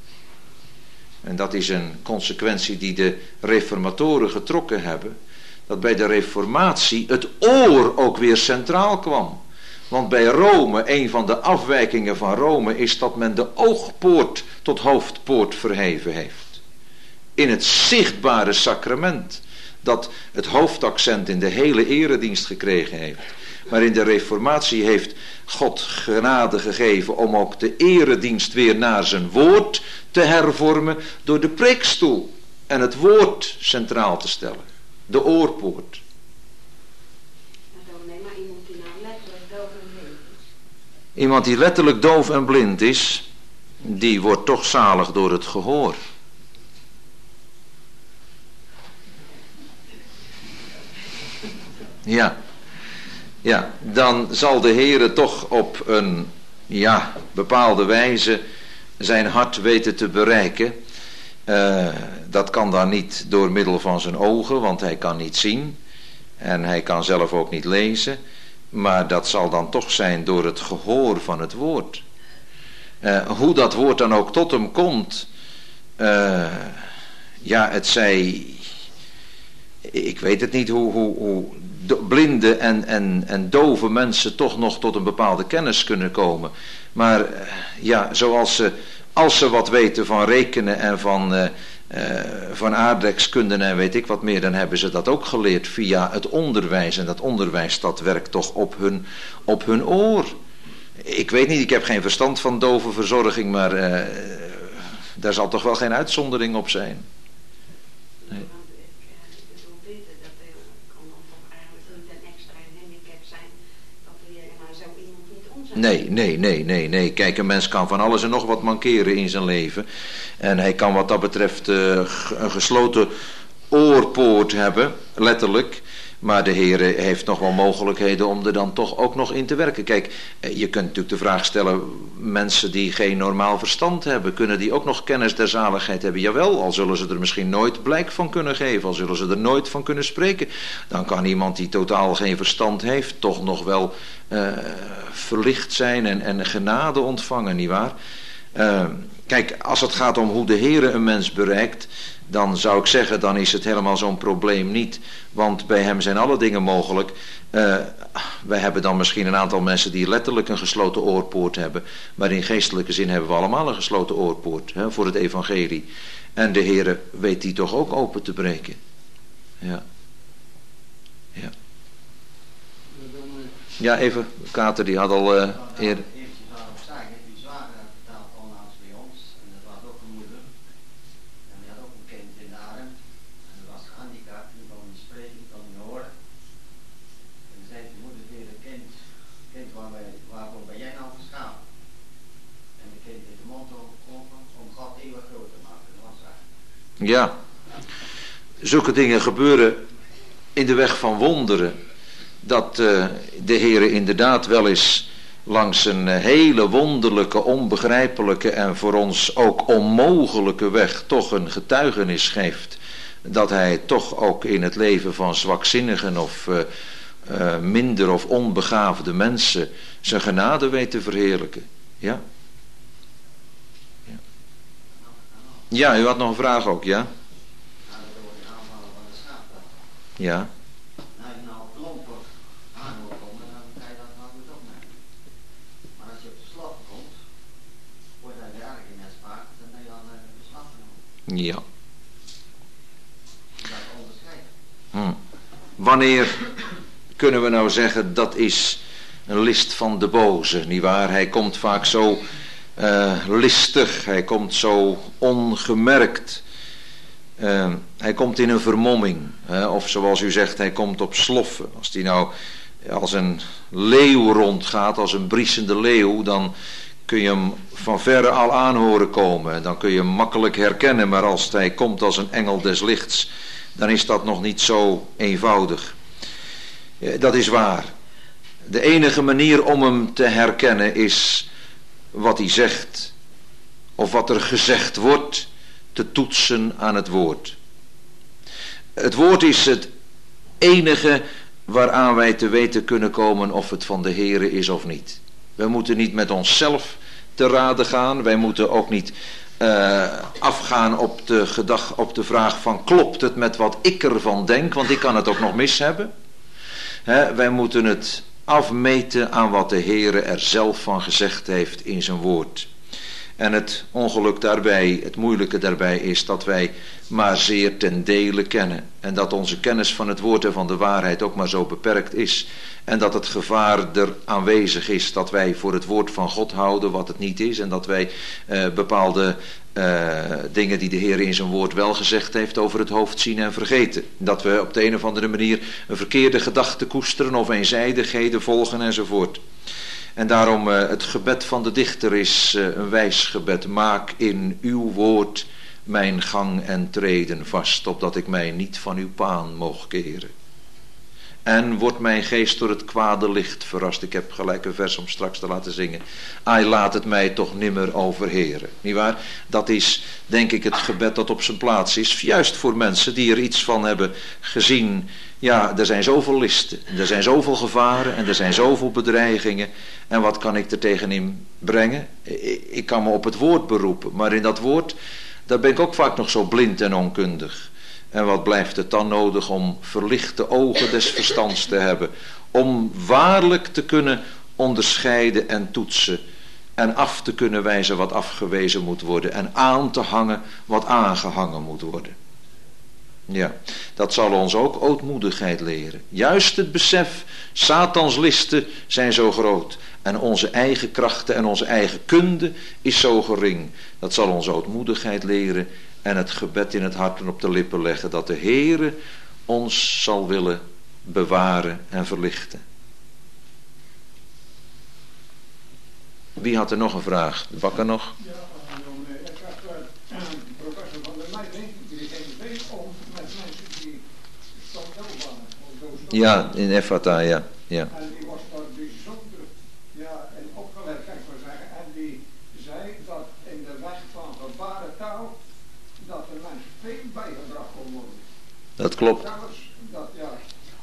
en dat is een consequentie die de reformatoren getrokken hebben, dat bij de reformatie het oor ook weer centraal kwam. Want bij Rome, een van de afwijkingen van Rome, is dat men de oogpoort tot hoofdpoort verheven heeft. In het zichtbare sacrament, dat het hoofdaccent in de hele eredienst gekregen heeft. Maar in de reformatie heeft God genade gegeven om ook de eredienst weer naar zijn woord te hervormen door de preekstoel en het woord centraal te stellen. De oorpoort. Iemand die letterlijk doof en blind is, die wordt toch zalig door het gehoor. Ja, dan zal de Heere toch op een bepaalde wijze zijn hart weten te bereiken. Dat kan dan niet door middel van zijn ogen, want hij kan niet zien. En hij kan zelf ook niet lezen. Maar dat zal dan toch zijn door het gehoor van het woord. Hoe dat woord dan ook tot hem komt. Het zij... Ik weet het niet hoe blinde en dove mensen toch nog tot een bepaalde kennis kunnen komen. Maar als ze wat weten van rekenen en van aardrijkskunde en weet ik wat meer, dan hebben ze dat ook geleerd via het onderwijs. En dat onderwijs dat werkt toch op hun oor. Ik weet niet, ik heb geen verstand van dove verzorging, maar daar zal toch wel geen uitzondering op zijn. Nee. Nee. Kijk, een mens kan van alles en nog wat mankeren in zijn leven. En hij kan wat dat betreft een gesloten oorpoort hebben, letterlijk. Maar de Heere heeft nog wel mogelijkheden om er dan toch ook nog in te werken. Kijk, je kunt natuurlijk de vraag stellen, mensen die geen normaal verstand hebben, kunnen die ook nog kennis der zaligheid hebben? Jawel, al zullen ze er misschien nooit blijk van kunnen geven, al zullen ze er nooit van kunnen spreken. Dan kan iemand die totaal geen verstand heeft, toch nog wel verlicht zijn en genade ontvangen, nietwaar? Kijk, als het gaat om hoe de Heere een mens bereikt, dan zou ik zeggen, dan is het helemaal zo'n probleem niet. Want bij hem zijn alle dingen mogelijk. Wij hebben dan misschien een aantal mensen die letterlijk een gesloten oorpoort hebben. Maar in geestelijke zin hebben we allemaal een gesloten oorpoort, hè, voor het evangelie. En de Heere weet die toch ook open te breken. Ja. Ja. Ja, even, Kater die had al eerder. Ja, zulke dingen gebeuren in de weg van wonderen. Dat de Heere inderdaad wel eens langs een hele wonderlijke, onbegrijpelijke en voor ons ook onmogelijke weg toch een getuigenis geeft. Dat hij toch ook in het leven van zwakzinnigen of minder of onbegaafde mensen zijn genade weet te verheerlijken. Ja. Ja, u had nog een vraag ook, ja? Ja. Als je nou plomper aan wil komen, dan kan je dat nou goed opnemen. Maar als je op de slag komt, wordt hij weer erg in het spaak, dan ben je dan beslag genomen. Ja. Dat onderscheid. Wanneer kunnen we nou zeggen dat is een list van de boze, nietwaar? Hij komt vaak zo listig, hij komt zo ongemerkt. Hij komt in een vermomming, of zoals u zegt, hij komt op sloffen. Als hij nou als een leeuw rondgaat, als een briesende leeuw, dan kun je hem van verre al aan horen komen. Dan kun je hem makkelijk herkennen, maar als hij komt als een engel des lichts, dan is dat nog niet zo eenvoudig. Dat is waar. De enige manier om hem te herkennen is wat hij zegt, of wat er gezegd wordt, te toetsen aan het woord. Het woord is het enige waaraan wij te weten kunnen komen of het van de Heere is of niet. We moeten niet met onszelf te raden gaan. Wij moeten ook niet afgaan op de vraag van klopt het met wat ik ervan denk, want ik kan het ook nog mis hebben. Wij moeten het afmeten aan wat de Heere er zelf van gezegd heeft in zijn woord. En het ongeluk daarbij, het moeilijke daarbij is dat wij maar zeer ten dele kennen. En dat onze kennis van het woord en van de waarheid ook maar zo beperkt is. En dat het gevaar er aanwezig is dat wij voor het woord van God houden wat het niet is. En dat wij bepaalde dingen die de Heer in zijn woord wel gezegd heeft over het hoofd zien en vergeten. Dat we op de een of andere manier een verkeerde gedachte koesteren of eenzijdigheden volgen enzovoort. En daarom het gebed van de dichter is een wijs gebed. Maak in uw woord mijn gang en treden vast, opdat ik mij niet van uw paan moog keren. En wordt mijn geest door het kwade licht verrast. Ik heb gelijk een vers om straks te laten zingen. Ai, laat het mij toch nimmer overheren. Nietwaar? Dat is denk ik het gebed dat op zijn plaats is. Juist voor mensen die er iets van hebben gezien. Ja, er zijn zoveel listen. Er zijn zoveel gevaren. En er zijn zoveel bedreigingen. En wat kan ik er tegenin brengen? Ik kan me op het woord beroepen. Maar in dat woord, daar ben ik ook vaak nog zo blind en onkundig. En wat blijft het dan nodig om verlichte ogen des verstands te hebben. Om waarlijk te kunnen onderscheiden en toetsen. En af te kunnen wijzen wat afgewezen moet worden. En aan te hangen wat aangehangen moet worden. Ja, dat zal ons ook ootmoedigheid leren. Juist het besef, Satans listen zijn zo groot. En onze eigen krachten en onze eigen kunde is zo gering. Dat zal ons ootmoedigheid leren. En het gebed in het hart en op de lippen leggen. Dat de Heere ons zal willen bewaren en verlichten. Wie had er nog een vraag? De bakker nog? Ja, ik heb professor Van der Meijden, die geeft bezig om met mensen die soms waren. Ja, in Ephata, ja. Ja. En die was daar bijzonder en opgelet, kan ik maar zeggen. En die zei dat in de weg van gebarentaal dat de mens veel bijgebracht kon worden. Dat klopt. Zelfs dat er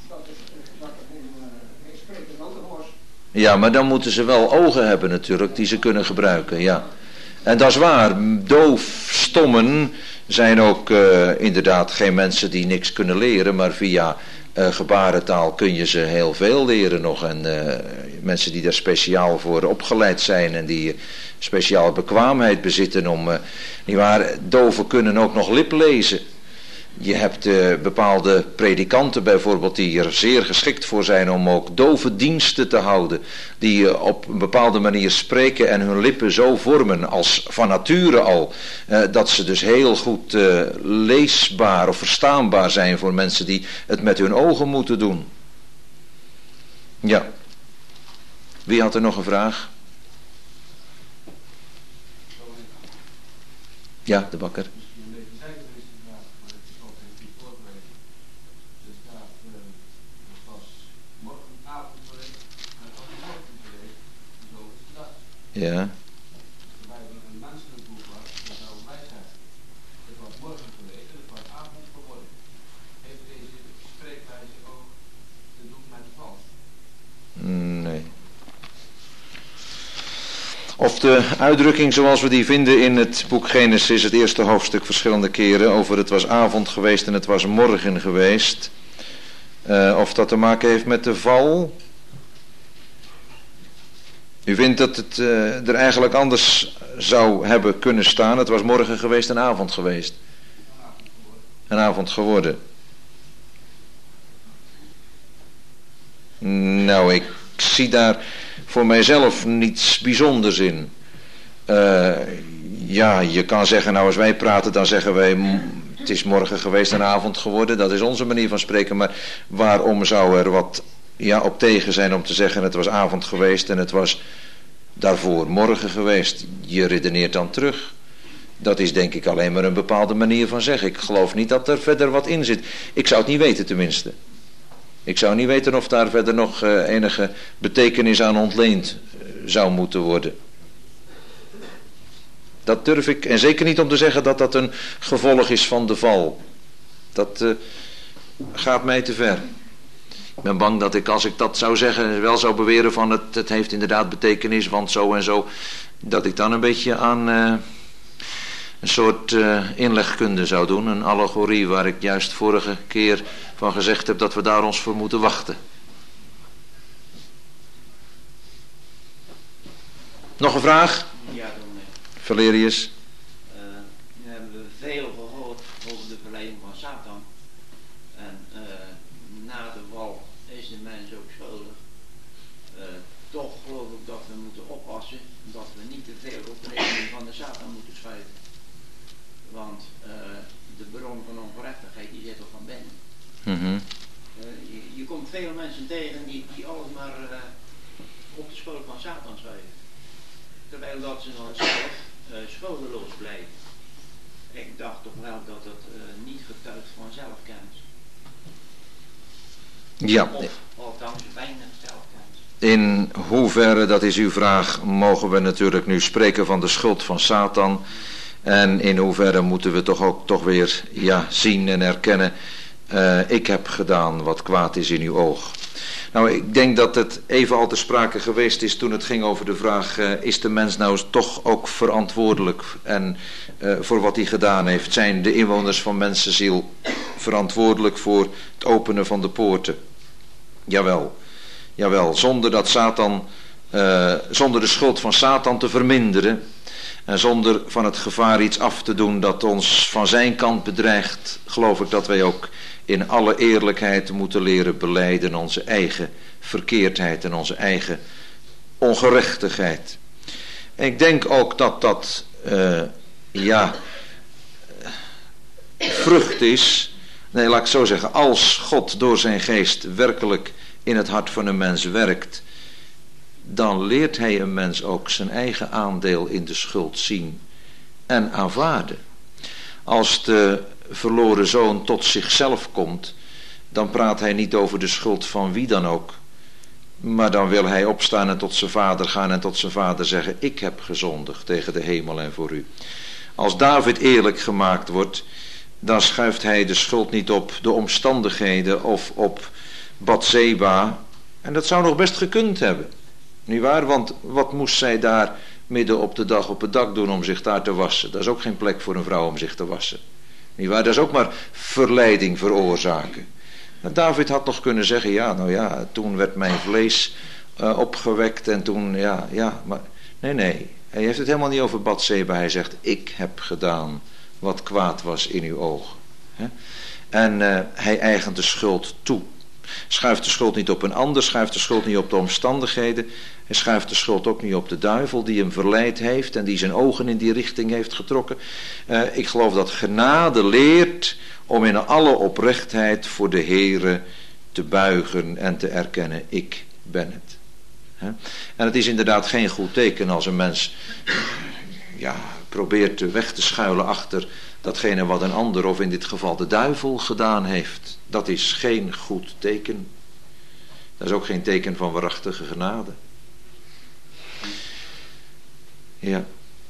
geen spreker nodig was. Ja, maar dan moeten ze wel ogen hebben natuurlijk, die ze kunnen gebruiken, ja. En dat is waar, doofstommen zijn ook inderdaad geen mensen die niks kunnen leren, maar via gebarentaal kun je ze heel veel leren nog. En mensen die daar speciaal voor opgeleid zijn en die speciale bekwaamheid bezitten om, nietwaar, doven kunnen ook nog liplezen. Je hebt bepaalde predikanten bijvoorbeeld die er zeer geschikt voor zijn om ook dove diensten te houden. Die op een bepaalde manier spreken en hun lippen zo vormen als van nature al. Dat ze dus heel goed leesbaar of verstaanbaar zijn voor mensen die het met hun ogen moeten doen. Ja. Wie had er nog een vraag? Ja, de bakker. Ja. Als de Bijbel een menselijk boek was, dan zouden wij zijn. Het was morgen geweest en het was avond geworden. Heeft deze spreekwijze ook te doen met de val? Nee. Of de uitdrukking zoals we die vinden in het boek Genesis, het eerste hoofdstuk verschillende keren, over het was avond geweest en het was morgen geweest. Of dat te maken heeft met de val. U vindt dat het er eigenlijk anders zou hebben kunnen staan. Het was morgen geweest en avond geweest. Een avond geworden. Nou, ik zie daar voor mijzelf niets bijzonders in. Ja, je kan zeggen, nou als wij praten dan zeggen wij, het is morgen geweest en avond geworden. Dat is onze manier van spreken. Maar waarom zou er wat op tegen zijn om te zeggen het was avond geweest en het was daarvoor morgen geweest? Je redeneert dan terug. Dat is denk ik alleen maar een bepaalde manier van zeggen. Ik geloof niet dat er verder wat in zit. Ik zou het niet weten tenminste. Ik zou niet weten of daar verder nog enige betekenis aan ontleend zou moeten worden. Dat durf ik, en zeker niet om te zeggen dat dat een gevolg is van de val. Dat gaat mij te ver. Ik ben bang dat ik, als ik dat zou zeggen, wel zou beweren van het heeft inderdaad betekenis, want zo en zo, dat ik dan een beetje aan een soort inlegkunde zou doen. Een allegorie waar ik juist vorige keer van gezegd heb dat we daar ons voor moeten wachten. Nog een vraag? Ja, dominee. Valerius. Nu hebben we veel gehoord over de verleiding van Satan. En na de val is de mens ook schuldig. Toch geloof ik dat we moeten oppassen dat we niet te veel op de rekening van de Satan moeten schuiven. Want de bron van ongerechtigheid die zit er van binnen. Mm-hmm. Je komt veel mensen tegen die alles maar op de schuld van Satan schuiven. Terwijl dat ze dan zelf schuldeloos blijven. Ik dacht toch wel dat het niet getuigt van zelfkennis. Ja. Of althans weinig zelfkennis. In hoeverre, dat is uw vraag, mogen we natuurlijk nu spreken van de schuld van Satan. En in hoeverre moeten we toch weer zien en erkennen. Ik heb gedaan wat kwaad is in uw oog. Nou, ik denk dat het even al te sprake geweest is toen het ging over de vraag, is de mens nou toch ook verantwoordelijk en voor wat hij gedaan heeft? Zijn de inwoners van mensenziel verantwoordelijk voor het openen van de poorten? Jawel, zonder de schuld van Satan te verminderen en zonder van het gevaar iets af te doen dat ons van zijn kant bedreigt, geloof ik dat wij ook in alle eerlijkheid moeten leren belijden onze eigen verkeerdheid en onze eigen ongerechtigheid. En ik denk ook dat dat vrucht is. Nee, laat ik zo zeggen, als God door zijn geest werkelijk in het hart van een mens werkt, dan leert hij een mens ook zijn eigen aandeel in de schuld zien en aanvaarden. Als de verloren zoon tot zichzelf komt, dan praat hij niet over de schuld van wie dan ook, maar dan wil hij opstaan en tot zijn vader gaan en tot zijn vader zeggen, ik heb gezondigd tegen de hemel en voor u. Als David eerlijk gemaakt wordt, dan schuift hij de schuld niet op de omstandigheden of op Batseba, en dat zou nog best gekund hebben. Niet waar? Want wat moest zij daar midden op de dag op het dak doen om zich daar te wassen. Dat is ook geen plek voor een vrouw om zich te wassen. Niet waar? Dat is ook maar verleiding veroorzaken. Nou, David had nog kunnen zeggen, ja, nou ja, toen werd mijn vlees opgewekt en toen, maar nee. Hij heeft het helemaal niet over Batseba. Hij zegt, ik heb gedaan wat kwaad was in uw ogen. En hij eigent de schuld toe. Schuift de schuld niet op een ander, schuift de schuld niet op de omstandigheden. Hij schuift de schuld ook niet op de duivel die hem verleid heeft en die zijn ogen in die richting heeft getrokken. Ik geloof dat genade leert om in alle oprechtheid voor de Heere te buigen en te erkennen, ik ben het. En het is inderdaad geen goed teken als een mens probeert weg te schuilen achter datgene wat een ander, of in dit geval de duivel, gedaan heeft. Dat is geen goed teken. Dat is ook geen teken van waarachtige genade. Ja.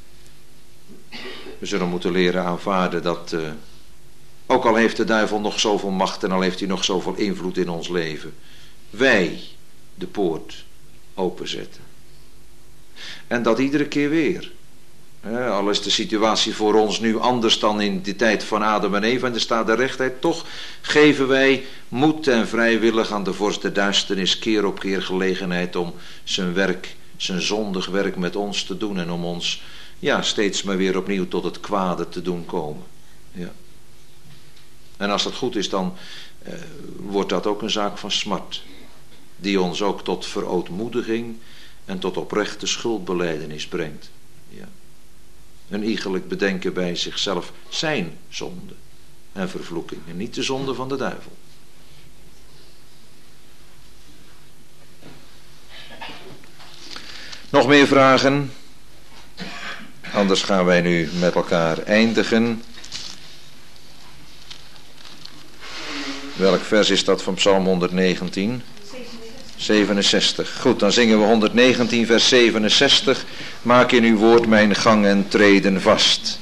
We zullen moeten leren aanvaarden dat, ook al heeft de duivel nog zoveel macht en al heeft hij nog zoveel invloed in ons leven, wij de poort openzetten. En dat iedere keer weer. Al is de situatie voor ons nu anders dan in de tijd van Adam en Eva en er staat de rechtheid, toch geven wij moed en vrijwillig aan de vorst der duisternis keer op keer gelegenheid om zijn werk, zijn zondig werk met ons te doen en om ons steeds maar weer opnieuw tot het kwade te doen komen. Ja. En als dat goed is, dan wordt dat ook een zaak van smart, die ons ook tot verootmoediging en tot oprechte schuldbelijdenis brengt. Ja. Een iegelijk bedenken bij zichzelf zijn zonde en vervloeking en niet de zonde van de duivel. Nog meer vragen? Anders gaan wij nu met elkaar eindigen. Welk vers is dat van Psalm 119? 67. Goed, dan zingen we 119 vers 67. Maak in uw woord mijn gang en treden vast.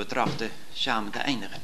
trachten samen te eindigen.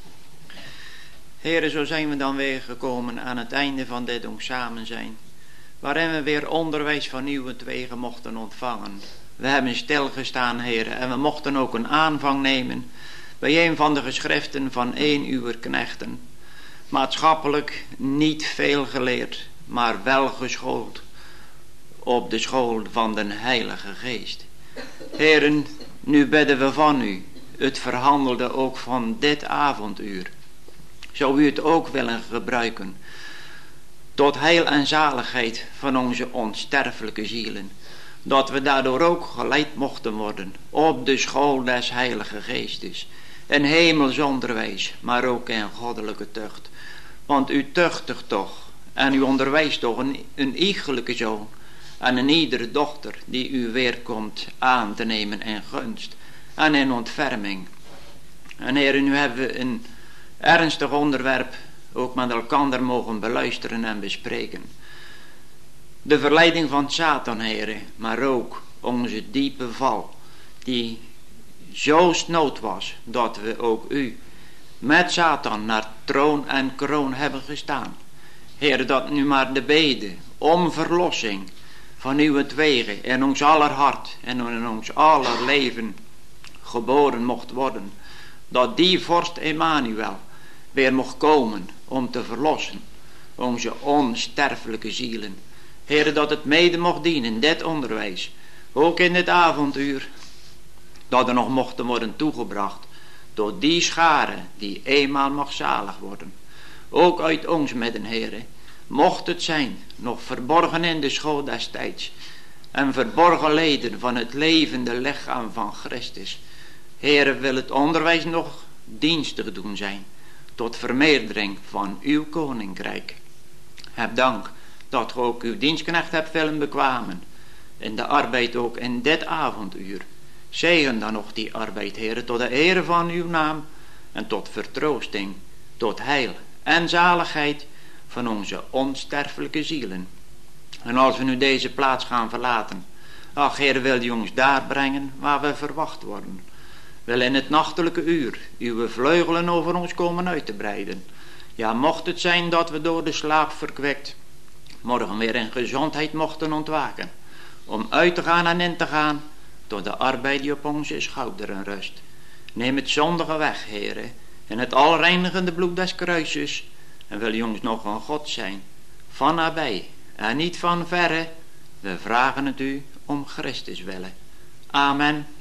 Heren, zo zijn we dan weer gekomen aan het einde van dit ons samen zijn, waarin we weer onderwijs van uw wegen mochten ontvangen. We hebben stilgestaan, heren, en we mochten ook een aanvang nemen bij een van de geschriften van een uw knechten. Maatschappelijk niet veel geleerd, maar wel geschoold op de school van de Heilige Geest. Heren, nu bidden we van u, het verhandelde ook van dit avonduur. Zou u het ook willen gebruiken tot heil en zaligheid van onze onsterfelijke zielen, dat we daardoor ook geleid mochten worden op de school des Heilige Geestes, in hemels onderwijs, maar ook in goddelijke tucht. Want u tuchtigt toch en u onderwijst toch een iegelijke zoon en een iedere dochter die u weer komt aan te nemen in gunst en in ontferming. En heren, nu hebben we een ernstig onderwerp ook met elkander mogen beluisteren en bespreken. De verleiding van Satan, heren, maar ook onze diepe val, die zo snood was dat we ook u met Satan naar troon en kroon hebben gestaan. Heren, dat nu maar de bede om verlossing van uw wegen in ons aller hart en in ons aller leven geboren mocht worden, dat die vorst Emmanuel weer mocht komen om te verlossen onze onsterfelijke zielen. Heren, dat het mede mocht dienen, dit onderwijs, ook in dit avonduur, dat er nog mochten worden toegebracht door die schare die eenmaal mag zalig worden. Ook uit ons midden, heren, mocht het zijn, nog verborgen in de school des tijds en verborgen leden van het levende lichaam van Christus. Heren, wil het onderwijs nog dienstig doen zijn tot vermeerdering van uw koninkrijk. Heb dank dat ge ook uw dienstknecht hebt willen bekwamen in de arbeid ook in dit avonduur. Zegen dan nog die arbeid, heren, tot de ere van uw naam en tot vertroosting, tot heil en zaligheid van onze onsterfelijke zielen. En als we nu deze plaats gaan verlaten, ach, Heer, wil u ons daar brengen waar we verwacht worden. Wil in het nachtelijke uur uw vleugelen over ons komen uit te breiden. Ja, mocht het zijn dat we door de slaap verkwikt morgen weer in gezondheid mochten ontwaken, om uit te gaan en in te gaan door de arbeid die op onze schouderen rust. Neem het zondige weg, Heere, in het alreinigende bloed des kruises, en wil u ons nog een God zijn, van nabij en niet van verre. We vragen het u om Christus willen. Amen.